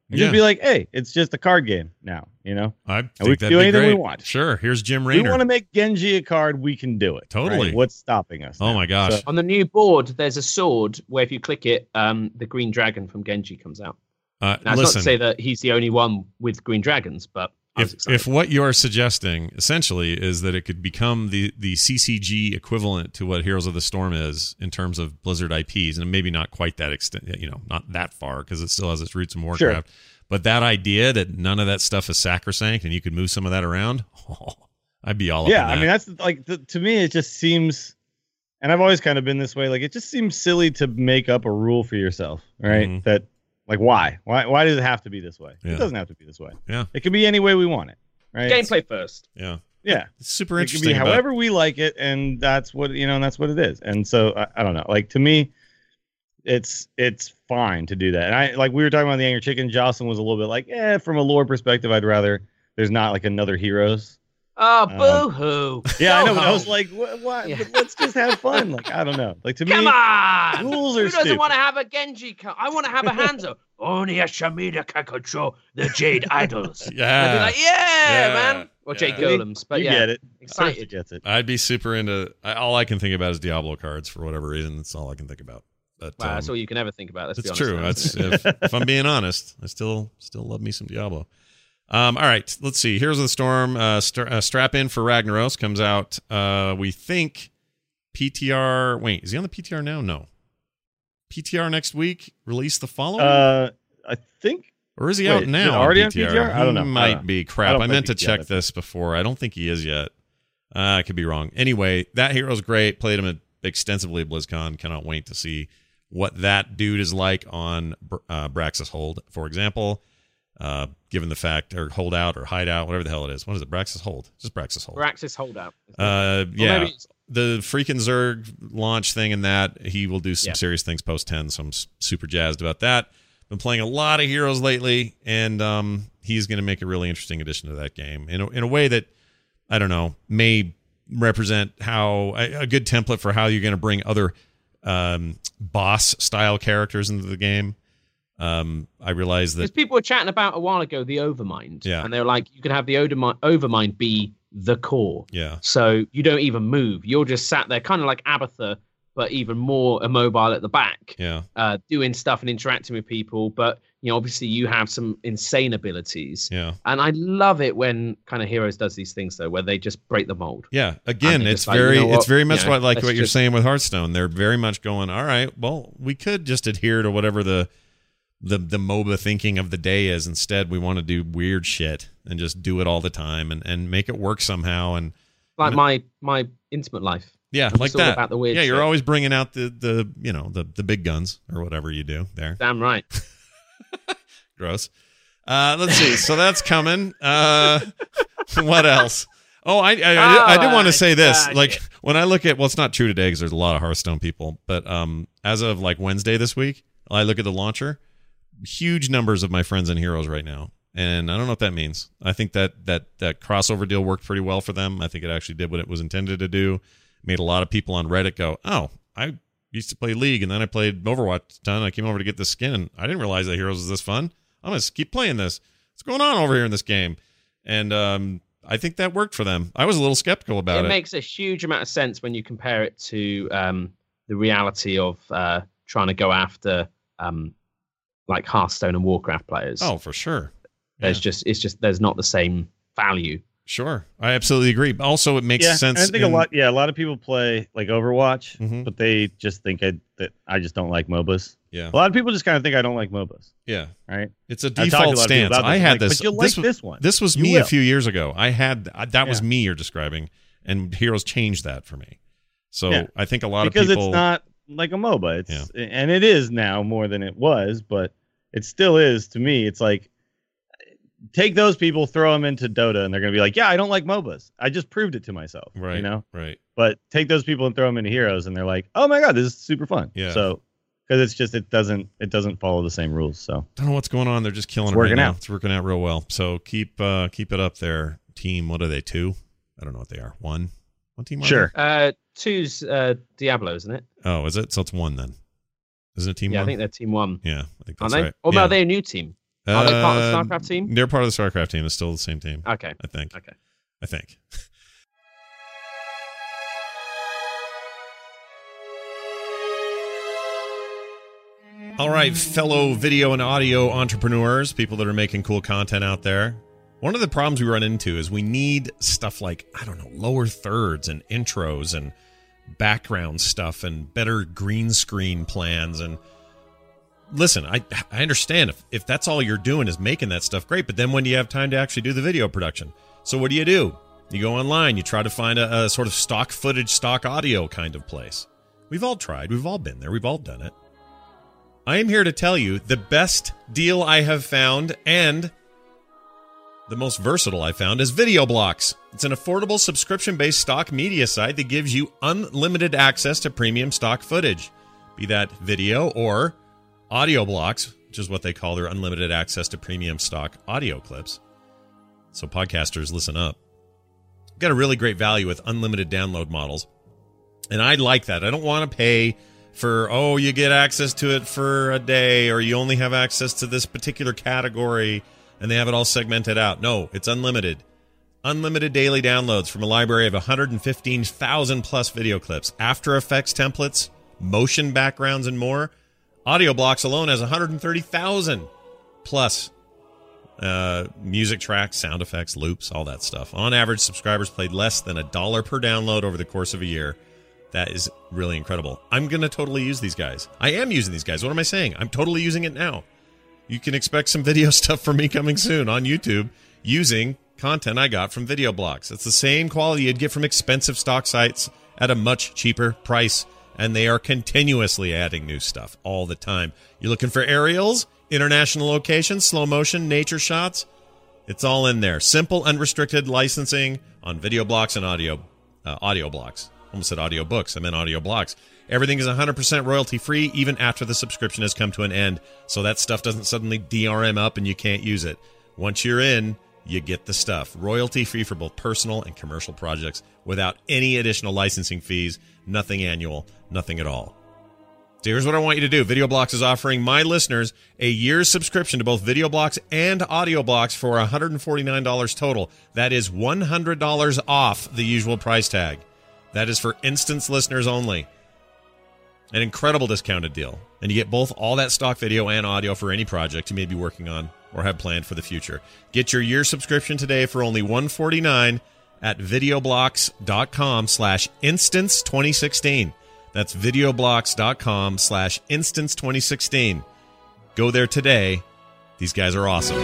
And Yeah. just be like, hey, it's just a card game now, you know? I And think we can that'd do be anything great. we want. Sure. Here's Jim We Raynor. want to make Genji a card, we can do it. Totally. right? What's stopping us? Oh now? my gosh. So- On the new board, there's a sword where if you click it, um, the green dragon from Genji comes out. Uh, Now, it's not listen, to say that he's the only one with green dragons, but I was if, excited. if what you're suggesting essentially is that it could become the, the C C G equivalent to what Heroes of the Storm is in terms of Blizzard I Ps, and maybe not quite that extent, you know, not that far because it still has its roots in Warcraft. Sure. But that idea that none of that stuff is sacrosanct and you could move some of that around, oh, I'd be all up yeah, in that. I mean, that's like, the, to me, it just seems, and I've always kind of been this way, like, it just seems silly to make up a rule for yourself, right? Mhm. That, like, why? Why Why does it have to be this way? Yeah. It doesn't have to be this way. Yeah. It can be any way we want it, right? Gameplay first. yeah. Yeah. It's super It can interesting. be about- however we like it, and that's what, you know, and that's what it is. And so, I, I don't know. Like, to me, it's it's fine to do that. And I, like, we were talking about the Angry Chicken, Jocelyn was a little bit like, eh, from a lore perspective, I'd rather there's not, like, another Heroes. Oh, Um, boo-hoo. Yeah, I Go know, but I was home. like, what? what? Yeah. But let's just have fun. Like, I don't know. Like, to Come me, on! rules are Who doesn't stupid. want to have a Genji card? I want to have a Hanzo. Only a Shamida can control the Jade Idols. Yeah. I'd be like, yeah, Yeah. man. Or Yeah. Jade Golems. But you yeah, get it. excited. He gets it. I'd be super into. I, all I can think about is Diablo cards for whatever reason. That's all I can think about. But, Wow, that's um, all you can ever think about. Let's be it's honest. true. now, That's isn't it? if, if I'm being honest, I still still love me some Diablo. Um, all right, let's see. Heroes of the Storm. Uh, st- uh, strap in for Ragnaros comes out. Uh, we think P T R. Wait, is he on the P T R now? No. P T R next week. Release the following. Uh, I think. Or is he Wait, out is now? it already on on P T R? P T R? I don't know. He I might don't know. be. I Crap. don't I play meant to P T R, check this before. I don't think he is yet. Uh, I could be wrong. Anyway, that hero's great. Played him at extensively at BlizzCon. Cannot wait to see what that dude is like on uh, Braxis Hold, for example. Uh, given the fact, or Holdout, or Hideout, whatever the hell it is. What is it? Braxis Hold. Just Braxis Hold. Braxis holdout. Uh, Or yeah. maybe it's- The freaking Zerg launch thing and that, he will do some Yeah. serious things post ten, so I'm s- super jazzed about that. Been playing a lot of heroes lately, and um, he's going to make a really interesting addition to that game in a, in a way that, I don't know, may represent how a, a good template for how you're going to bring other um, boss-style characters into the game. Um, I realize Because that... people were chatting about a while ago the Overmind. Yeah. And they were like, you can have the Overmind, Overmind be the core. Yeah. So you don't even move. You're just sat there, kind of like Abatha, but even more immobile at the back, Yeah. uh, doing stuff and interacting with people. But, you know, obviously you have some insane abilities. Yeah. And I love it when kind of Heroes does these things, though, where they just break the mold. Yeah, again, And they're it's just like, very, you know it's what? very much Yeah, what like let's what you're just- saying with Hearthstone. They're very much going, all right, well, we could just adhere to whatever the the the MOBA thinking of the day is. Instead, we want to do weird shit and just do it all the time and, and make it work somehow. And Like my my intimate life. yeah, I'm like just all that. about the weird yeah, you're shit. always bringing out the the you know the the big guns or whatever you do there. Damn right. Gross. Uh, let's see. So that's coming. Uh, what else? Oh, I I, I, did, I did want to say this. God. Like when I look at, well, it's not true today because there's a lot of Hearthstone people. But um, as of like Wednesday this week, I look at the launcher. Huge numbers of my friends in Heroes right now, and I don't know what that means. I think that that that crossover deal worked pretty well for them. I think it actually did what it was intended to do. Made a lot of people on Reddit go, "Oh, I used to play League, and then I played Overwatch a ton. I came over to get this skin, and I didn't realize that Heroes was this fun. I'm gonna keep playing this. What's going on over here in this game?" And um, I think that worked for them. I was a little skeptical about it it. makes a huge amount of sense when you compare it to um, the reality of uh, trying to go after um, like Hearthstone and Warcraft players. Oh, for sure. there's Yeah. just it's just there's not the same value. Sure, I absolutely agree. Also, it makes Yeah, sense. and I think in- a lot. Yeah, a lot of people play like Overwatch, Mhm. but they just think I, that I just don't like MOBAs. Yeah, A lot of people just kind of think I don't like MOBAs, yeah. right? It's a I've talked to a default lot of people stance. about this. I I'm had like, this. but you'll this like was, this one. This was You me a will. few years ago. I had that was Yeah. me you're describing, and Heroes changed that for me. So Yeah. I think a lot because of people. it's not like a MOBA. It's and it is now more than it was, but it still is to me. It's like take those people, throw them into Dota, and they're gonna be like, "Yeah, I don't like MOBAs. I just proved it to myself." right. You know. Right. But take those people and throw them into Heroes, and they're like, "Oh my god, this is super fun." Yeah. So because it's just it doesn't it doesn't follow the same rules. So Don't know what's going on. They're just killing It's it right working now. out. It's working out real well. So keep uh, keep it up there, team. What are they? Two? I don't know what they are. One. One team. are sure. Uh, two's uh, Diablo, isn't it? they? Oh, is it? So it's one then. Isn't it team yeah, one? I think they're team one. Yeah, I think Aren't that's they? right. Or yeah. are they a new team? Are they part of the Uh, StarCraft team? They're part of the StarCraft team. It's still the same team. Okay. I think. Okay. I think. All right, fellow video and audio entrepreneurs, people that are making cool content out there. One of the problems we run into is we need stuff like, I don't know, lower thirds and intros and background stuff and better green screen plans. And listen, I I understand if, if that's all you're doing is making that stuff, great. But then when do you have time to actually do the video production? So what do you do? You go online, you try to find a, a sort of stock footage, stock audio kind of place. We've all tried. We've all been there. We've all done it. I am here to tell you the best deal I have found and the most versatile I found is VideoBlocks. It's an affordable subscription-based stock media site that gives you unlimited access to premium stock footage, be that video or audio blocks, which is what they call their unlimited access to premium stock audio clips. So podcasters, listen up. We've got a really great value with unlimited download models, and I like that. I don't want to pay for, oh, you get access to it for a day, or you only have access to this particular category, and they have it all segmented out. No, it's unlimited. Unlimited daily downloads from a library of one hundred fifteen thousand plus video clips, After Effects templates, motion backgrounds, and more. AudioBlocks alone has one hundred thirty thousand plus uh, music tracks, sound effects, loops, all that stuff. On average, subscribers paid less than a dollar per download over the course of a year. That is really incredible. I'm going to totally use these guys. I am using these guys. What am I saying? I'm totally using it now. You can expect some video stuff from me coming soon on YouTube using content I got from VideoBlocks. It's the same quality you'd get from expensive stock sites at a much cheaper price, and they are continuously adding new stuff all the time. You're looking for aerials, international locations, slow motion, nature shots? It's all in there. Simple, unrestricted licensing on VideoBlocks and audio uh, audio blocks. Almost said audio books. I meant audio blocks. Everything is one hundred percent royalty free, even after the subscription has come to an end. So that stuff doesn't suddenly D R M up and you can't use it. Once you're in, you get the stuff. Royalty free for both personal and commercial projects without any additional licensing fees. Nothing annual. Nothing at all. So here's what I want you to do. VideoBlocks is offering my listeners a year's subscription to both VideoBlocks and AudioBlocks for one hundred forty-nine dollars total. That is one hundred dollars off the usual price tag. That is for Instance listeners only. An incredible discounted deal. And you get both all that stock video and audio for any project you may be working on or have planned for the future. Get your year subscription today for only one hundred forty-nine dollars at videoblocks.com slash instance 2016. That's videoblocks.com slash instance 2016. Go there today. These guys are awesome.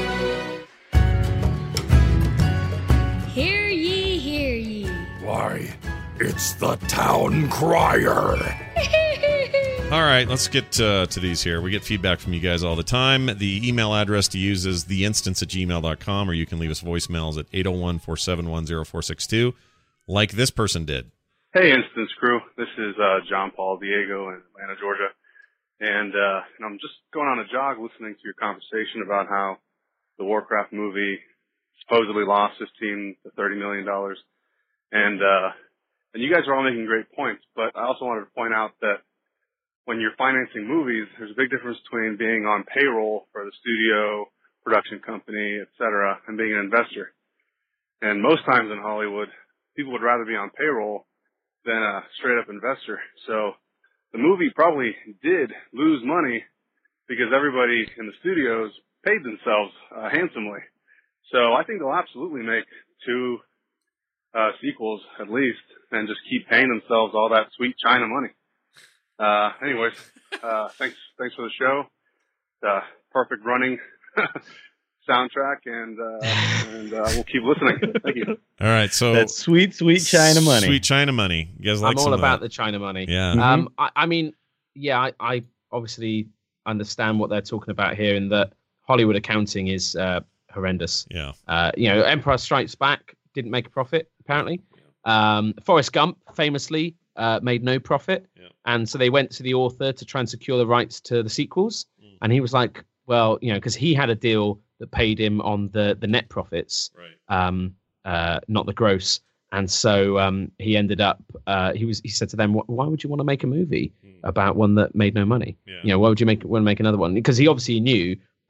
Hear ye, hear ye. Why, it's the town crier. All right, let's get uh, to these here. We get feedback from you guys all the time. The email address to use is the instance at gmail dot com, or you can leave us voicemails at eight oh one, four seven one, oh four six two, like this person did. Hey, Instance crew. This is uh, John Paul Diego in Atlanta, Georgia. And, uh, and I'm just going on a jog listening to your conversation about how the Warcraft movie supposedly lost fifteen to thirty million dollars. And, uh, and you guys are all making great points, but I also wanted to point out that when you're financing movies, there's a big difference between being on payroll for the studio, production company, et cetera, and being an investor. And most times in Hollywood, people would rather be on payroll than a straight-up investor. So the movie probably did lose money because everybody in the studios paid themselves uh, handsomely. So I think they'll absolutely make two uh, sequels at least and just keep paying themselves all that sweet China money. Uh, anyways, uh, thanks, thanks for the show. Uh, perfect running soundtrack, and, uh, and, uh, we'll keep listening. Thank you. All right. So that's sweet, sweet China money. Sweet China money. You guys like I'm all some about of that? the China money. Yeah. Um, Mm-hmm. I, I mean, yeah, I, I obviously understand what they're talking about here, in that Hollywood accounting is, uh, horrendous. Yeah. Uh, you know, Empire Strikes Back didn't make a profit, apparently. Um, Forrest Gump famously, uh, made no profit. Yeah. And so they went to the author to try and secure the rights to the sequels. Mm. And he was like, well, you know, because he had a deal that paid him on the, the net profits, Right. um, uh, not the gross. And so um, he ended up, uh, he was, he said to them, why would you want to make a movie mm. about one that made no money? Yeah. You know, why would you make want to make another one? Because he obviously knew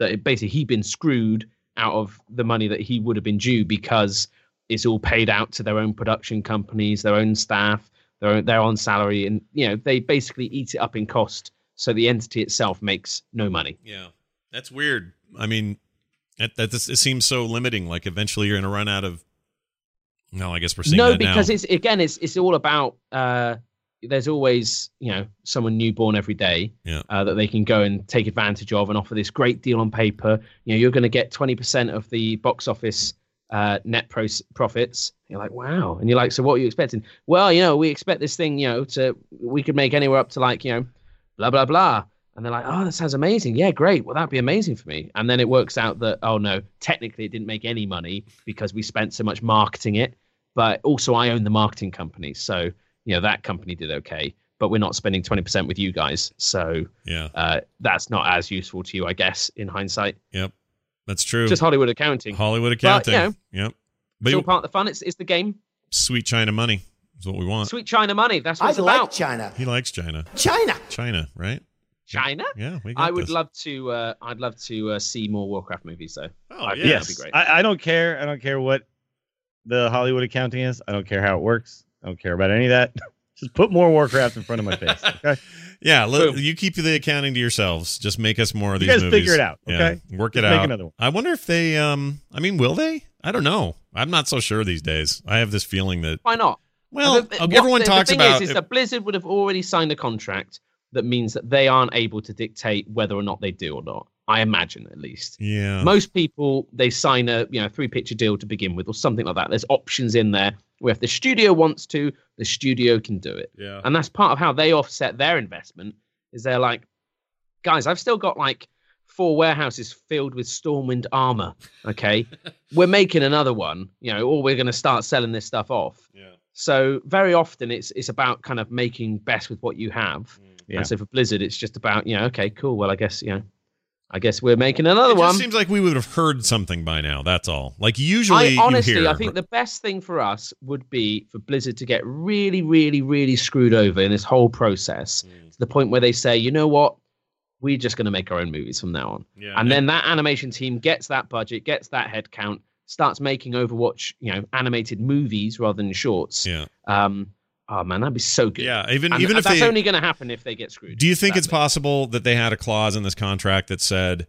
that it basically he'd been screwed out of the money that he would have been due because it's all paid out to their own production companies, their own staff, their own, their own salary, and you know they basically eat it up in cost. So the entity itself makes no money. Yeah, that's weird. I mean, that, that this, it seems so limiting. Like eventually you're going to run out of. No, I guess we're seeing no, that now. because it's again, it's it's all about. Uh, there's always you know someone newborn every day yeah. uh, that they can go and take advantage of and offer this great deal on paper. You know, you're going to get twenty percent of the box office uh, net pro- profits. You're like, wow, and you're like, so what are you expecting? Well, you know, we expect this thing, you know, to we could make anywhere up to like you know, blah blah blah. And they're like, oh, that sounds amazing. Yeah, great. Well, that'd be amazing for me. And then it works out that, oh, no, technically it didn't make any money because we spent so much marketing it. But also I own the marketing company. So, you know, that company did okay. But we're not spending twenty percent with you guys. So yeah, uh, that's not as useful to you, I guess, in hindsight. Yep, that's true. Just Hollywood accounting. Hollywood accounting. But, you know, yep. But still you, part of the fun. It's, it's the game. Sweet China money is what we want. Sweet China money. That's what I it's like about. China. He likes China. China. China, right? China? Yeah, we got I would this. love to. Uh, I'd love to uh, see more Warcraft movies, though. Oh, I, yeah. Yes, that'd be great. I, I don't care. I don't care what the Hollywood accounting is. I don't care how it works. I don't care about any of that. Just put more Warcraft in front of my face. Okay. Yeah, look, you keep the accounting to yourselves. Just make us more of You these guys movies. figure it out, okay? Yeah, work it Just make out. another one. I wonder if they. Um, I mean, will they? I don't know. I'm not so sure these days. I have this feeling that. Why not? Well, The- the- everyone what- talks the thing about is, is it- that Blizzard would have already signed a contract that means that they aren't able to dictate whether or not they do or not. I imagine, at least. Yeah. Most people, they sign a you know three picture deal to begin with, or something like that. There's options in there where if the studio wants to, the studio can do it. Yeah. And that's part of how they offset their investment. Is they're like, guys, I've still got like four warehouses filled with Stormwind armor. Okay, we're making another one, you know, or we're going to start selling this stuff off. Yeah. So very often it's it's about kind of making best with what you have. Yeah. And so for Blizzard, it's just about, you know, okay, cool. Well, I guess, you know, I guess we're making another It one. just seems like we would have heard something by now. That's all. Like usually, I honestly, you hear, I think the best thing for us would be for Blizzard to get really, really, really screwed over in this whole process Mm. to the point where they say, you know what, we're just going to make our own movies from now on. Yeah, and then that animation team gets that budget, gets that head count, starts making Overwatch, you know, animated movies rather than shorts. Yeah. Um. Oh man, that'd be so good. Yeah, even And even if that's they, only going to happen if they get screwed. do you think it's sadly. possible that they had a clause in this contract that said,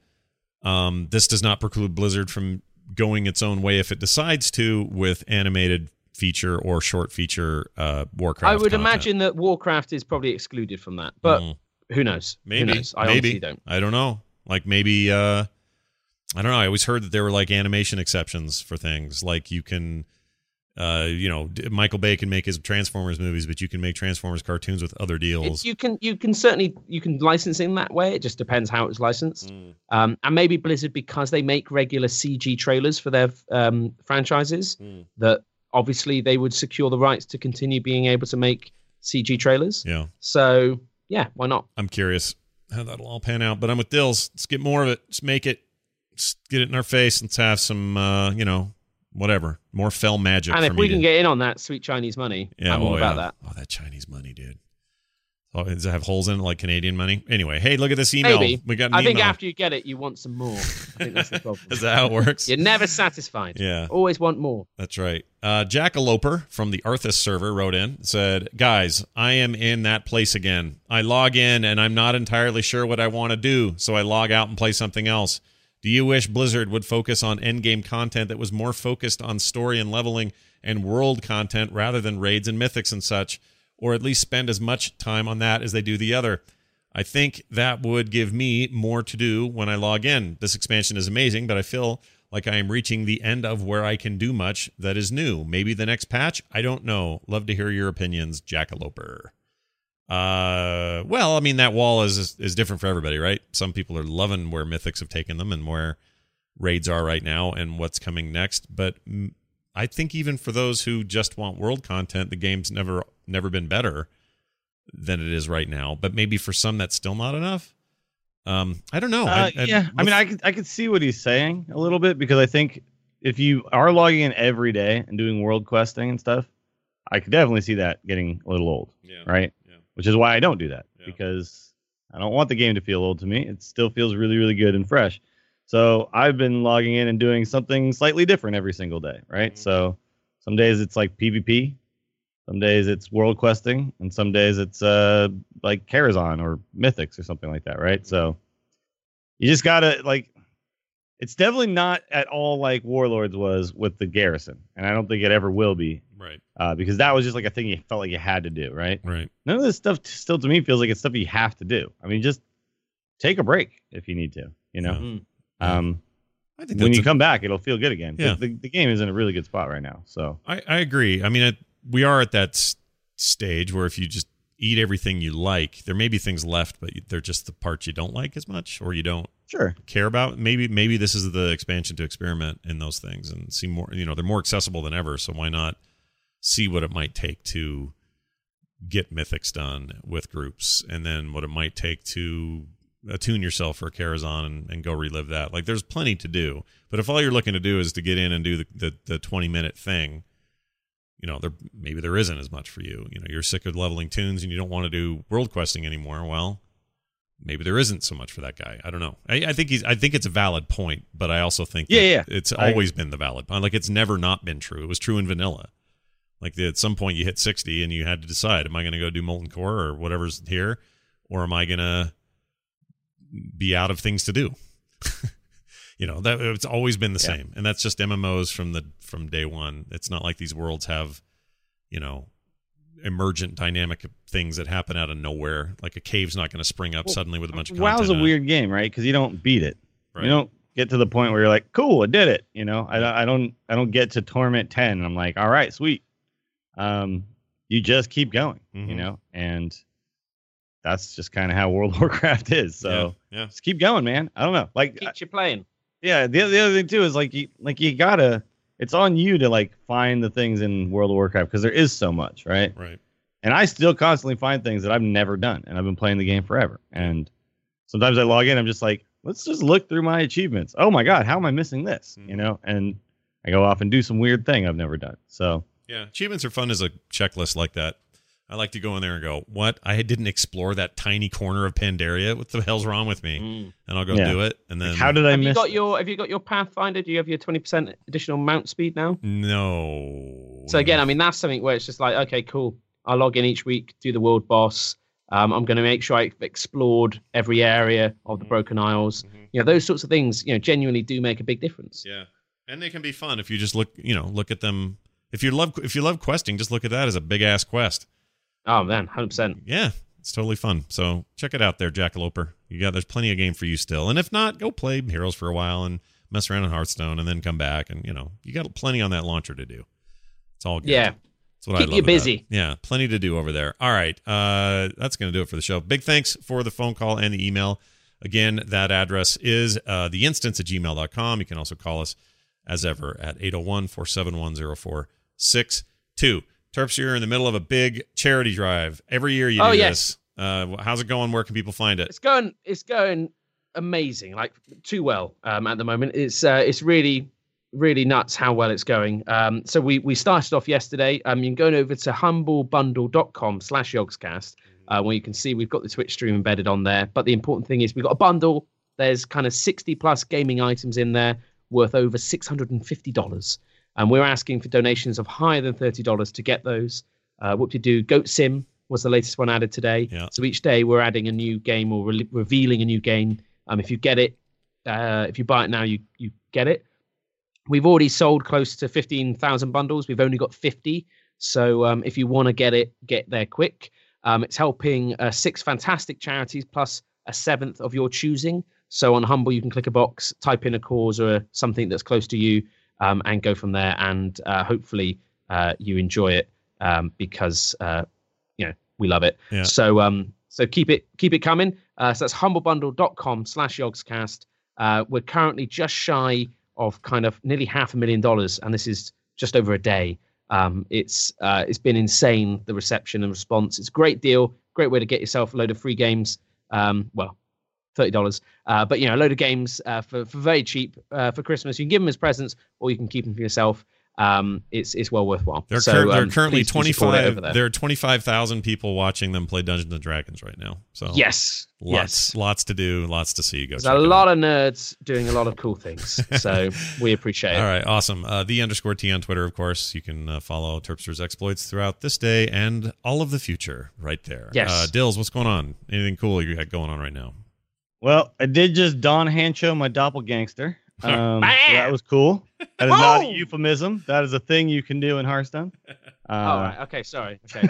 um, this does not preclude Blizzard from going its own way if it decides to with animated feature or short feature uh, Warcraft? I would content? imagine that Warcraft is probably excluded from that, but Mm. who knows? Maybe. Who knows? I maybe. honestly don't. I don't know. Like maybe uh I don't know. I always heard that there were like animation exceptions for things. Like you can uh you know, D- Michael Bay can make his Transformers movies, but you can make Transformers cartoons with other deals. It, you can you can certainly you can license in that way. It just depends how it's licensed. Mm. Um, and maybe Blizzard, because they make regular C G trailers for their um, franchises, Mm. that obviously they would secure the rights to continue being able to make C G trailers. Yeah. So yeah, why not? I'm curious how that'll all pan out. But I'm with Dills. Let's get more of it. Just make it. Just get it in our face. Let's have some uh, you know, whatever. More fell magic. And for if me we can to- get in on that sweet Chinese money, Yeah, I'm all oh, about yeah. that. Oh, that Chinese money, dude. Oh, does it have holes in it like Canadian money? Anyway, hey, look at this email. Maybe. We got an I think email. after you get it, you want some more. I think that's the problem. Is that how it works? You're never satisfied. Yeah. Always want more. That's right. Uh, Jackaloper from the Arthas server wrote in, said, guys, I am in that place again. I log in and I'm not entirely sure what I want to do, so I log out and play something else. Do you wish Blizzard would focus on endgame content that was more focused on story and leveling and world content rather than raids and mythics and such, or at least spend as much time on that as they do the other? I think that would give me more to do when I log in. This expansion is amazing, but I feel like I am reaching the end of where I can do much that is new. Maybe the next patch? I don't know. Love to hear your opinions, Jackaloper. Uh, well, I mean, that wall is is different for everybody, right? Some people are loving where mythics have taken them and where raids are right now and what's coming next. But mm, I think even for those who just want world content, the game's never never been better than it is right now. But maybe for some, that's still not enough. Um, I don't know. Uh, I, I, yeah, I mean, I could I could see what he's saying a little bit, because I think if you are logging in every day and doing world questing and stuff, I could definitely see that getting a little old, Yeah. right? Yeah. Which is why I don't do that, Yeah. because I don't want the game to feel old to me. It still feels really, really good and fresh. So I've been logging in and doing something slightly different every single day, right? Mm-hmm. So some days it's like PvP, some days it's world questing, and some days it's uh like Karazhan or Mythics or something like that, right? So you just gotta like, it's definitely not at all like Warlords was with the Garrison, and I don't think it ever will be, right? Uh, because that was just like a thing you felt like you had to do, right? Right. None of this stuff t- still to me feels like it's stuff you have to do. I mean, just take a break if you need to, you know. Mm-hmm. Um, I think when you a, come back, it'll feel good again. Yeah. The, the game is in a really good spot right now. So I, I agree. I mean, it, we are at that s- stage where if you just eat everything you like, there may be things left, but they're just the parts you don't like as much, or you don't sure care about. Maybe maybe this is the expansion to experiment in those things and see more. You know, they're more accessible than ever. So why not see what it might take to get Mythics done with groups, and then what it might take to attune yourself for Karazhan and, and go relive that. Like, there's plenty to do, but if all you're looking to do is to get in and do the, the, the twenty minute thing, you know, there maybe there isn't as much for you. You know, you're sick of leveling tunes and you don't want to do world questing anymore. Well, maybe there isn't so much for that guy. I don't know. I, I think he's. I think it's a valid point, but I also think yeah, that yeah. it's I, always been the valid point. Like, it's never not been true. It was true in vanilla. Like, at some point you hit sixty and you had to decide: am I going to go do Molten Core or whatever's here, or am I going to be out of things to do? You know, that it's always been the yeah. same, and that's just M M Os from the from day one. It's not like these worlds have, you know, emergent dynamic things that happen out of nowhere. Like, a cave's not going to spring up well, suddenly with a bunch of content. WoW's a on weird it. game, right? Because you don't beat it. Right. You don't get to the point where you're like, cool, I did it. You know, I, I don't I don't get to Torment ten and I'm like, all right, sweet. Um, you just keep going, mm-hmm. you know, and that's just kind of how World of Warcraft is. So yeah, yeah. just keep going, man. I don't know, like keep you playing. Yeah, the the other thing too is like you like you gotta. It's on you to like find the things in World of Warcraft because there is so much, right? Right. And I still constantly find things that I've never done, and I've been playing the game forever. And sometimes I log in, I'm just like, let's just look through my achievements. Oh my god, how am I missing this? Mm-hmm. You know, and I go off and do some weird thing I've never done. So yeah, achievements are fun as a checklist like that. I like to go in there and go, what? I didn't explore that tiny corner of Pandaria. What the hell's wrong with me? Mm. And I'll go yeah. do it. And then, like, how did I have miss? You got this? your have you got your Pathfinder? Do you have your twenty percent additional mount speed now? No. So again, I mean, that's something where it's just like, okay, cool. I'll log in each week, do the world boss. Um, I'm going to make sure I've explored every area of the Broken Isles. Mm-hmm. You know, those sorts of things, you know, genuinely do make a big difference. Yeah, and they can be fun if you just look, you know, look at them. If you love, if you love questing, just look at that as a big ass quest. Oh man, one hundred percent. Yeah, it's totally fun. So check it out there, Jackaloper. You got there's plenty of game for you still, and if not, go play Heroes for a while and mess around in Hearthstone, and then come back, and you know, you got plenty on that launcher to do. It's all good. Yeah. That's what Keep I love you busy. About. Yeah, plenty to do over there. All right, uh, that's going to do it for the show. Big thanks for the phone call and the email. Again, that address is uh, the instance at gmail dot com. You can also call us, as ever, at eight oh one, four seven one, oh four six two. Terps, you're in the middle of a big charity drive. Every year you oh, do yes. this. Uh, how's it going? Where can people find it? It's going It's going amazing, like too well um, at the moment. It's uh, it's really... really nuts how well it's going. Um, so we we started off yesterday. Um, you can go over to humblebundle.com slash yogscast, uh, where you can see we've got the Twitch stream embedded on there. But the important thing is we've got a bundle. There's kind of sixty plus gaming items in there worth over six hundred fifty dollars. And we're asking for donations of higher than thirty dollars to get those. Uh, what we do, Goat Sim was the latest one added today. Yeah. So each day we're adding a new game or re- revealing a new game. Um, if you get it, uh, if you buy it now, you you get it. We've already sold close to fifteen thousand bundles. We've only got fifty. So um, if you want to get it, get there quick. Um, it's helping uh, six fantastic charities plus a seventh of your choosing. So on Humble, you can click a box, type in a cause or something that's close to you, um, and go from there. And uh, hopefully uh, you enjoy it um, because, uh, you know, we love it. Yeah. So um, so keep it keep it coming. Uh, so that's humblebundle.com slash yogscast. Uh, we're currently just shy of kind of nearly half a million dollars, and this is just over a day. Um, it's uh, it's been insane, the reception and response. It's a great deal, great way to get yourself a load of free games. Um, well, thirty dollars, uh, but you know, a load of games uh, for for very cheap uh, for Christmas. You can give them as presents, or you can keep them for yourself. um, it's it's well worthwhile. There are, so, cur- there are um, currently please do support it over twenty-five. there. There are twenty-five thousand people watching them play Dungeons and Dragons right now. So yes, lots, yes. lots to do, lots to see. Go. There's check a it lot out. of nerds doing a lot of cool things. So we appreciate it. All right, awesome. Uh, the underscore T on Twitter, of course. You can uh, follow Terpster's exploits throughout this day and all of the future right there. Yes. Uh, Dills, what's going on? Anything cool you got going on right now? Well, I did just Don Hancho, my doppelgangster. Um, Bam! that was cool. That is Whoa! not a euphemism. That is a thing you can do in Hearthstone. Uh, oh, right. Okay, sorry. Okay.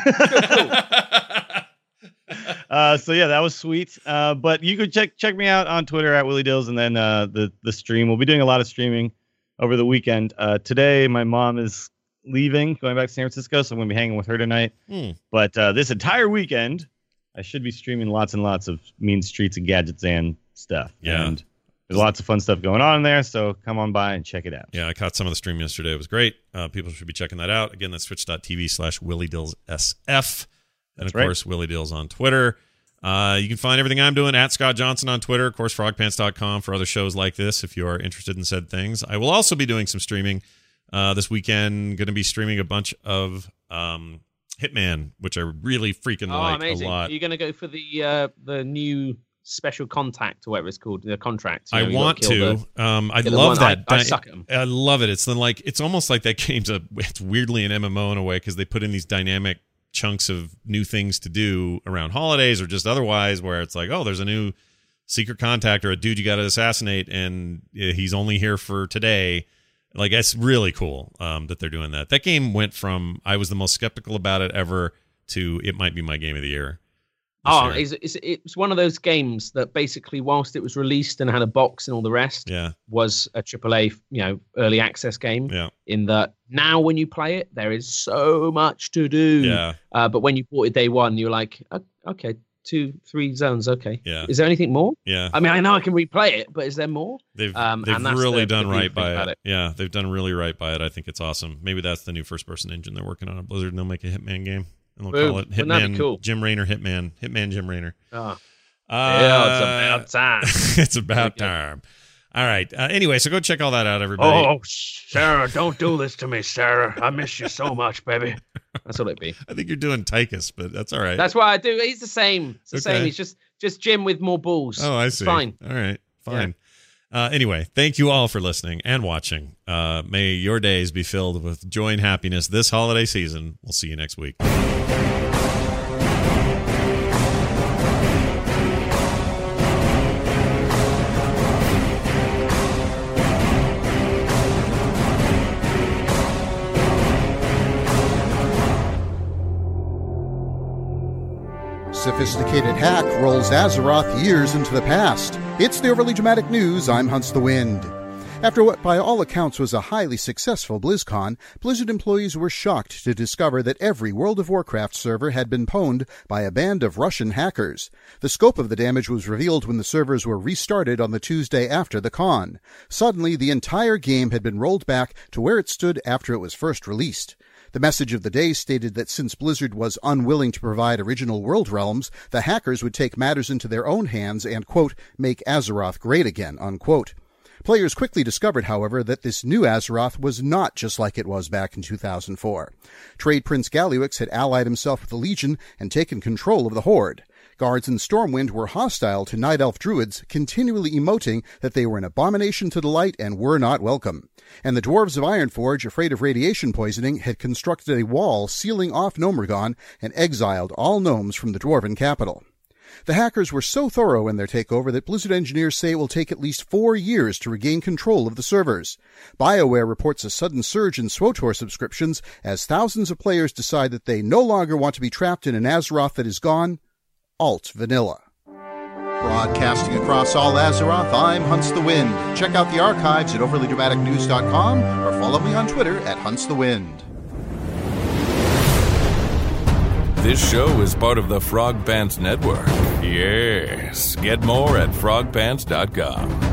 uh, so yeah, that was sweet. Uh, but you could check check me out on Twitter at Willie Dills, and then uh, the the stream. We'll be doing a lot of streaming over the weekend. Uh, today, my mom is leaving, going back to San Francisco, so I'm going to be hanging with her tonight. Hmm. But uh, this entire weekend, I should be streaming lots and lots of Mean Streets and Gadgets and stuff. Yeah. And there's lots of fun stuff going on in there, so come on by and check it out. Yeah, I caught some of the stream yesterday. It was great. Uh, people should be checking that out. Again, that's twitch.tv slash Willie Dills S F. And, of right. course, Willie Dills on Twitter. Uh, you can find everything I'm doing at Scott Johnson on Twitter. Of course, frog pants dot com for other shows like this if you are interested in said things. I will also be doing some streaming uh, this weekend. Going to be streaming a bunch of um, Hitman, which I really freaking Oh, like amazing. a lot. Are you going to go for the uh, the new special contact or whatever it's called, the contract? You I know, you want gotta kill to. the- um, I kill the love one. that. I, I Di- suck at them. I love it. It's then like it's almost like that game's a. It's weirdly an M M O in a way because they put in these dynamic chunks of new things to do around holidays or just otherwise, where it's like, oh, there's a new secret contact or a dude you got to assassinate, and he's only here for today. Like, it's really cool um, that they're doing that. That game went from I was the most skeptical about it ever to it might be my game of the year. Oh, year. it's, it's, it's one of those games that basically, whilst it was released and had a box and all the rest, Yeah. was a triple A, you know, early access game. Yeah. In that now, when you play it, there is so much to do. Yeah. Uh, but when you bought it day one, you're like, "Oh, okay, two, three zones, okay. Yeah. Is there anything more? Yeah. I mean, I know I can replay it, but is there more? They've Um, they've and that's really the- done the right beautiful by thing it. about it. Yeah, they've done really right by it. I think it's awesome. Maybe that's the new first person engine they're working on at Blizzard, and they'll make a Hitman game. And they'll Boom. call it Wouldn't that be Hitman cool? Jim Raynor Hitman. Hitman Jim Raynor. Oh. Uh, Yeah, it's about time. it's about time. All right. Uh, anyway, so go check all that out, everybody. Oh, Sarah, don't do this to me, Sarah. I miss you so much, baby. That's what it'd be. I think you're doing Tychus, but that's all right. That's what I do. He's the same. It's the Okay. same. He's just just Jim with more balls. Oh, I It's see. fine. All right. Fine. Uh, anyway, thank you all for listening and watching. Uh, may your days be filled with joy and happiness this holiday season. We'll see you next week. Sophisticated hack rolls Azeroth years into the past. It's the Overly Dramatic News. I'm Hunts the Wind. After what by all accounts was a highly successful BlizzCon, Blizzard employees were shocked to discover that every World of Warcraft server had been pwned by a band of Russian hackers. The scope of the damage was revealed when the servers were restarted on the Tuesday after the con. Suddenly, the entire game had been rolled back to where it stood after it was first released. The message of the day stated that since Blizzard was unwilling to provide original world realms, the hackers would take matters into their own hands and, quote, make Azeroth great again, unquote. Players quickly discovered, however, that this new Azeroth was not just like it was back in two thousand four. Trade Prince Galliwix had allied himself with the Legion and taken control of the Horde. Guards in Stormwind were hostile to Night Elf druids, continually emoting that they were an abomination to the light and were not welcome. And the dwarves of Ironforge, afraid of radiation poisoning, had constructed a wall sealing off Gnomeregan and exiled all gnomes from the dwarven capital. The hackers were so thorough in their takeover that Blizzard engineers say it will take at least four years to regain control of the servers. BioWare reports a sudden surge in SWTOR subscriptions as thousands of players decide that they no longer want to be trapped in an Azeroth that is gone. Alt Vanilla. Broadcasting across all Azeroth, I'm Hunts the Wind. Check out the archives at overly dramatic news dot com or follow me on Twitter at Hunts the Wind. This show is part of the Frog Pants Network. Yes. Get more at frog pants dot com.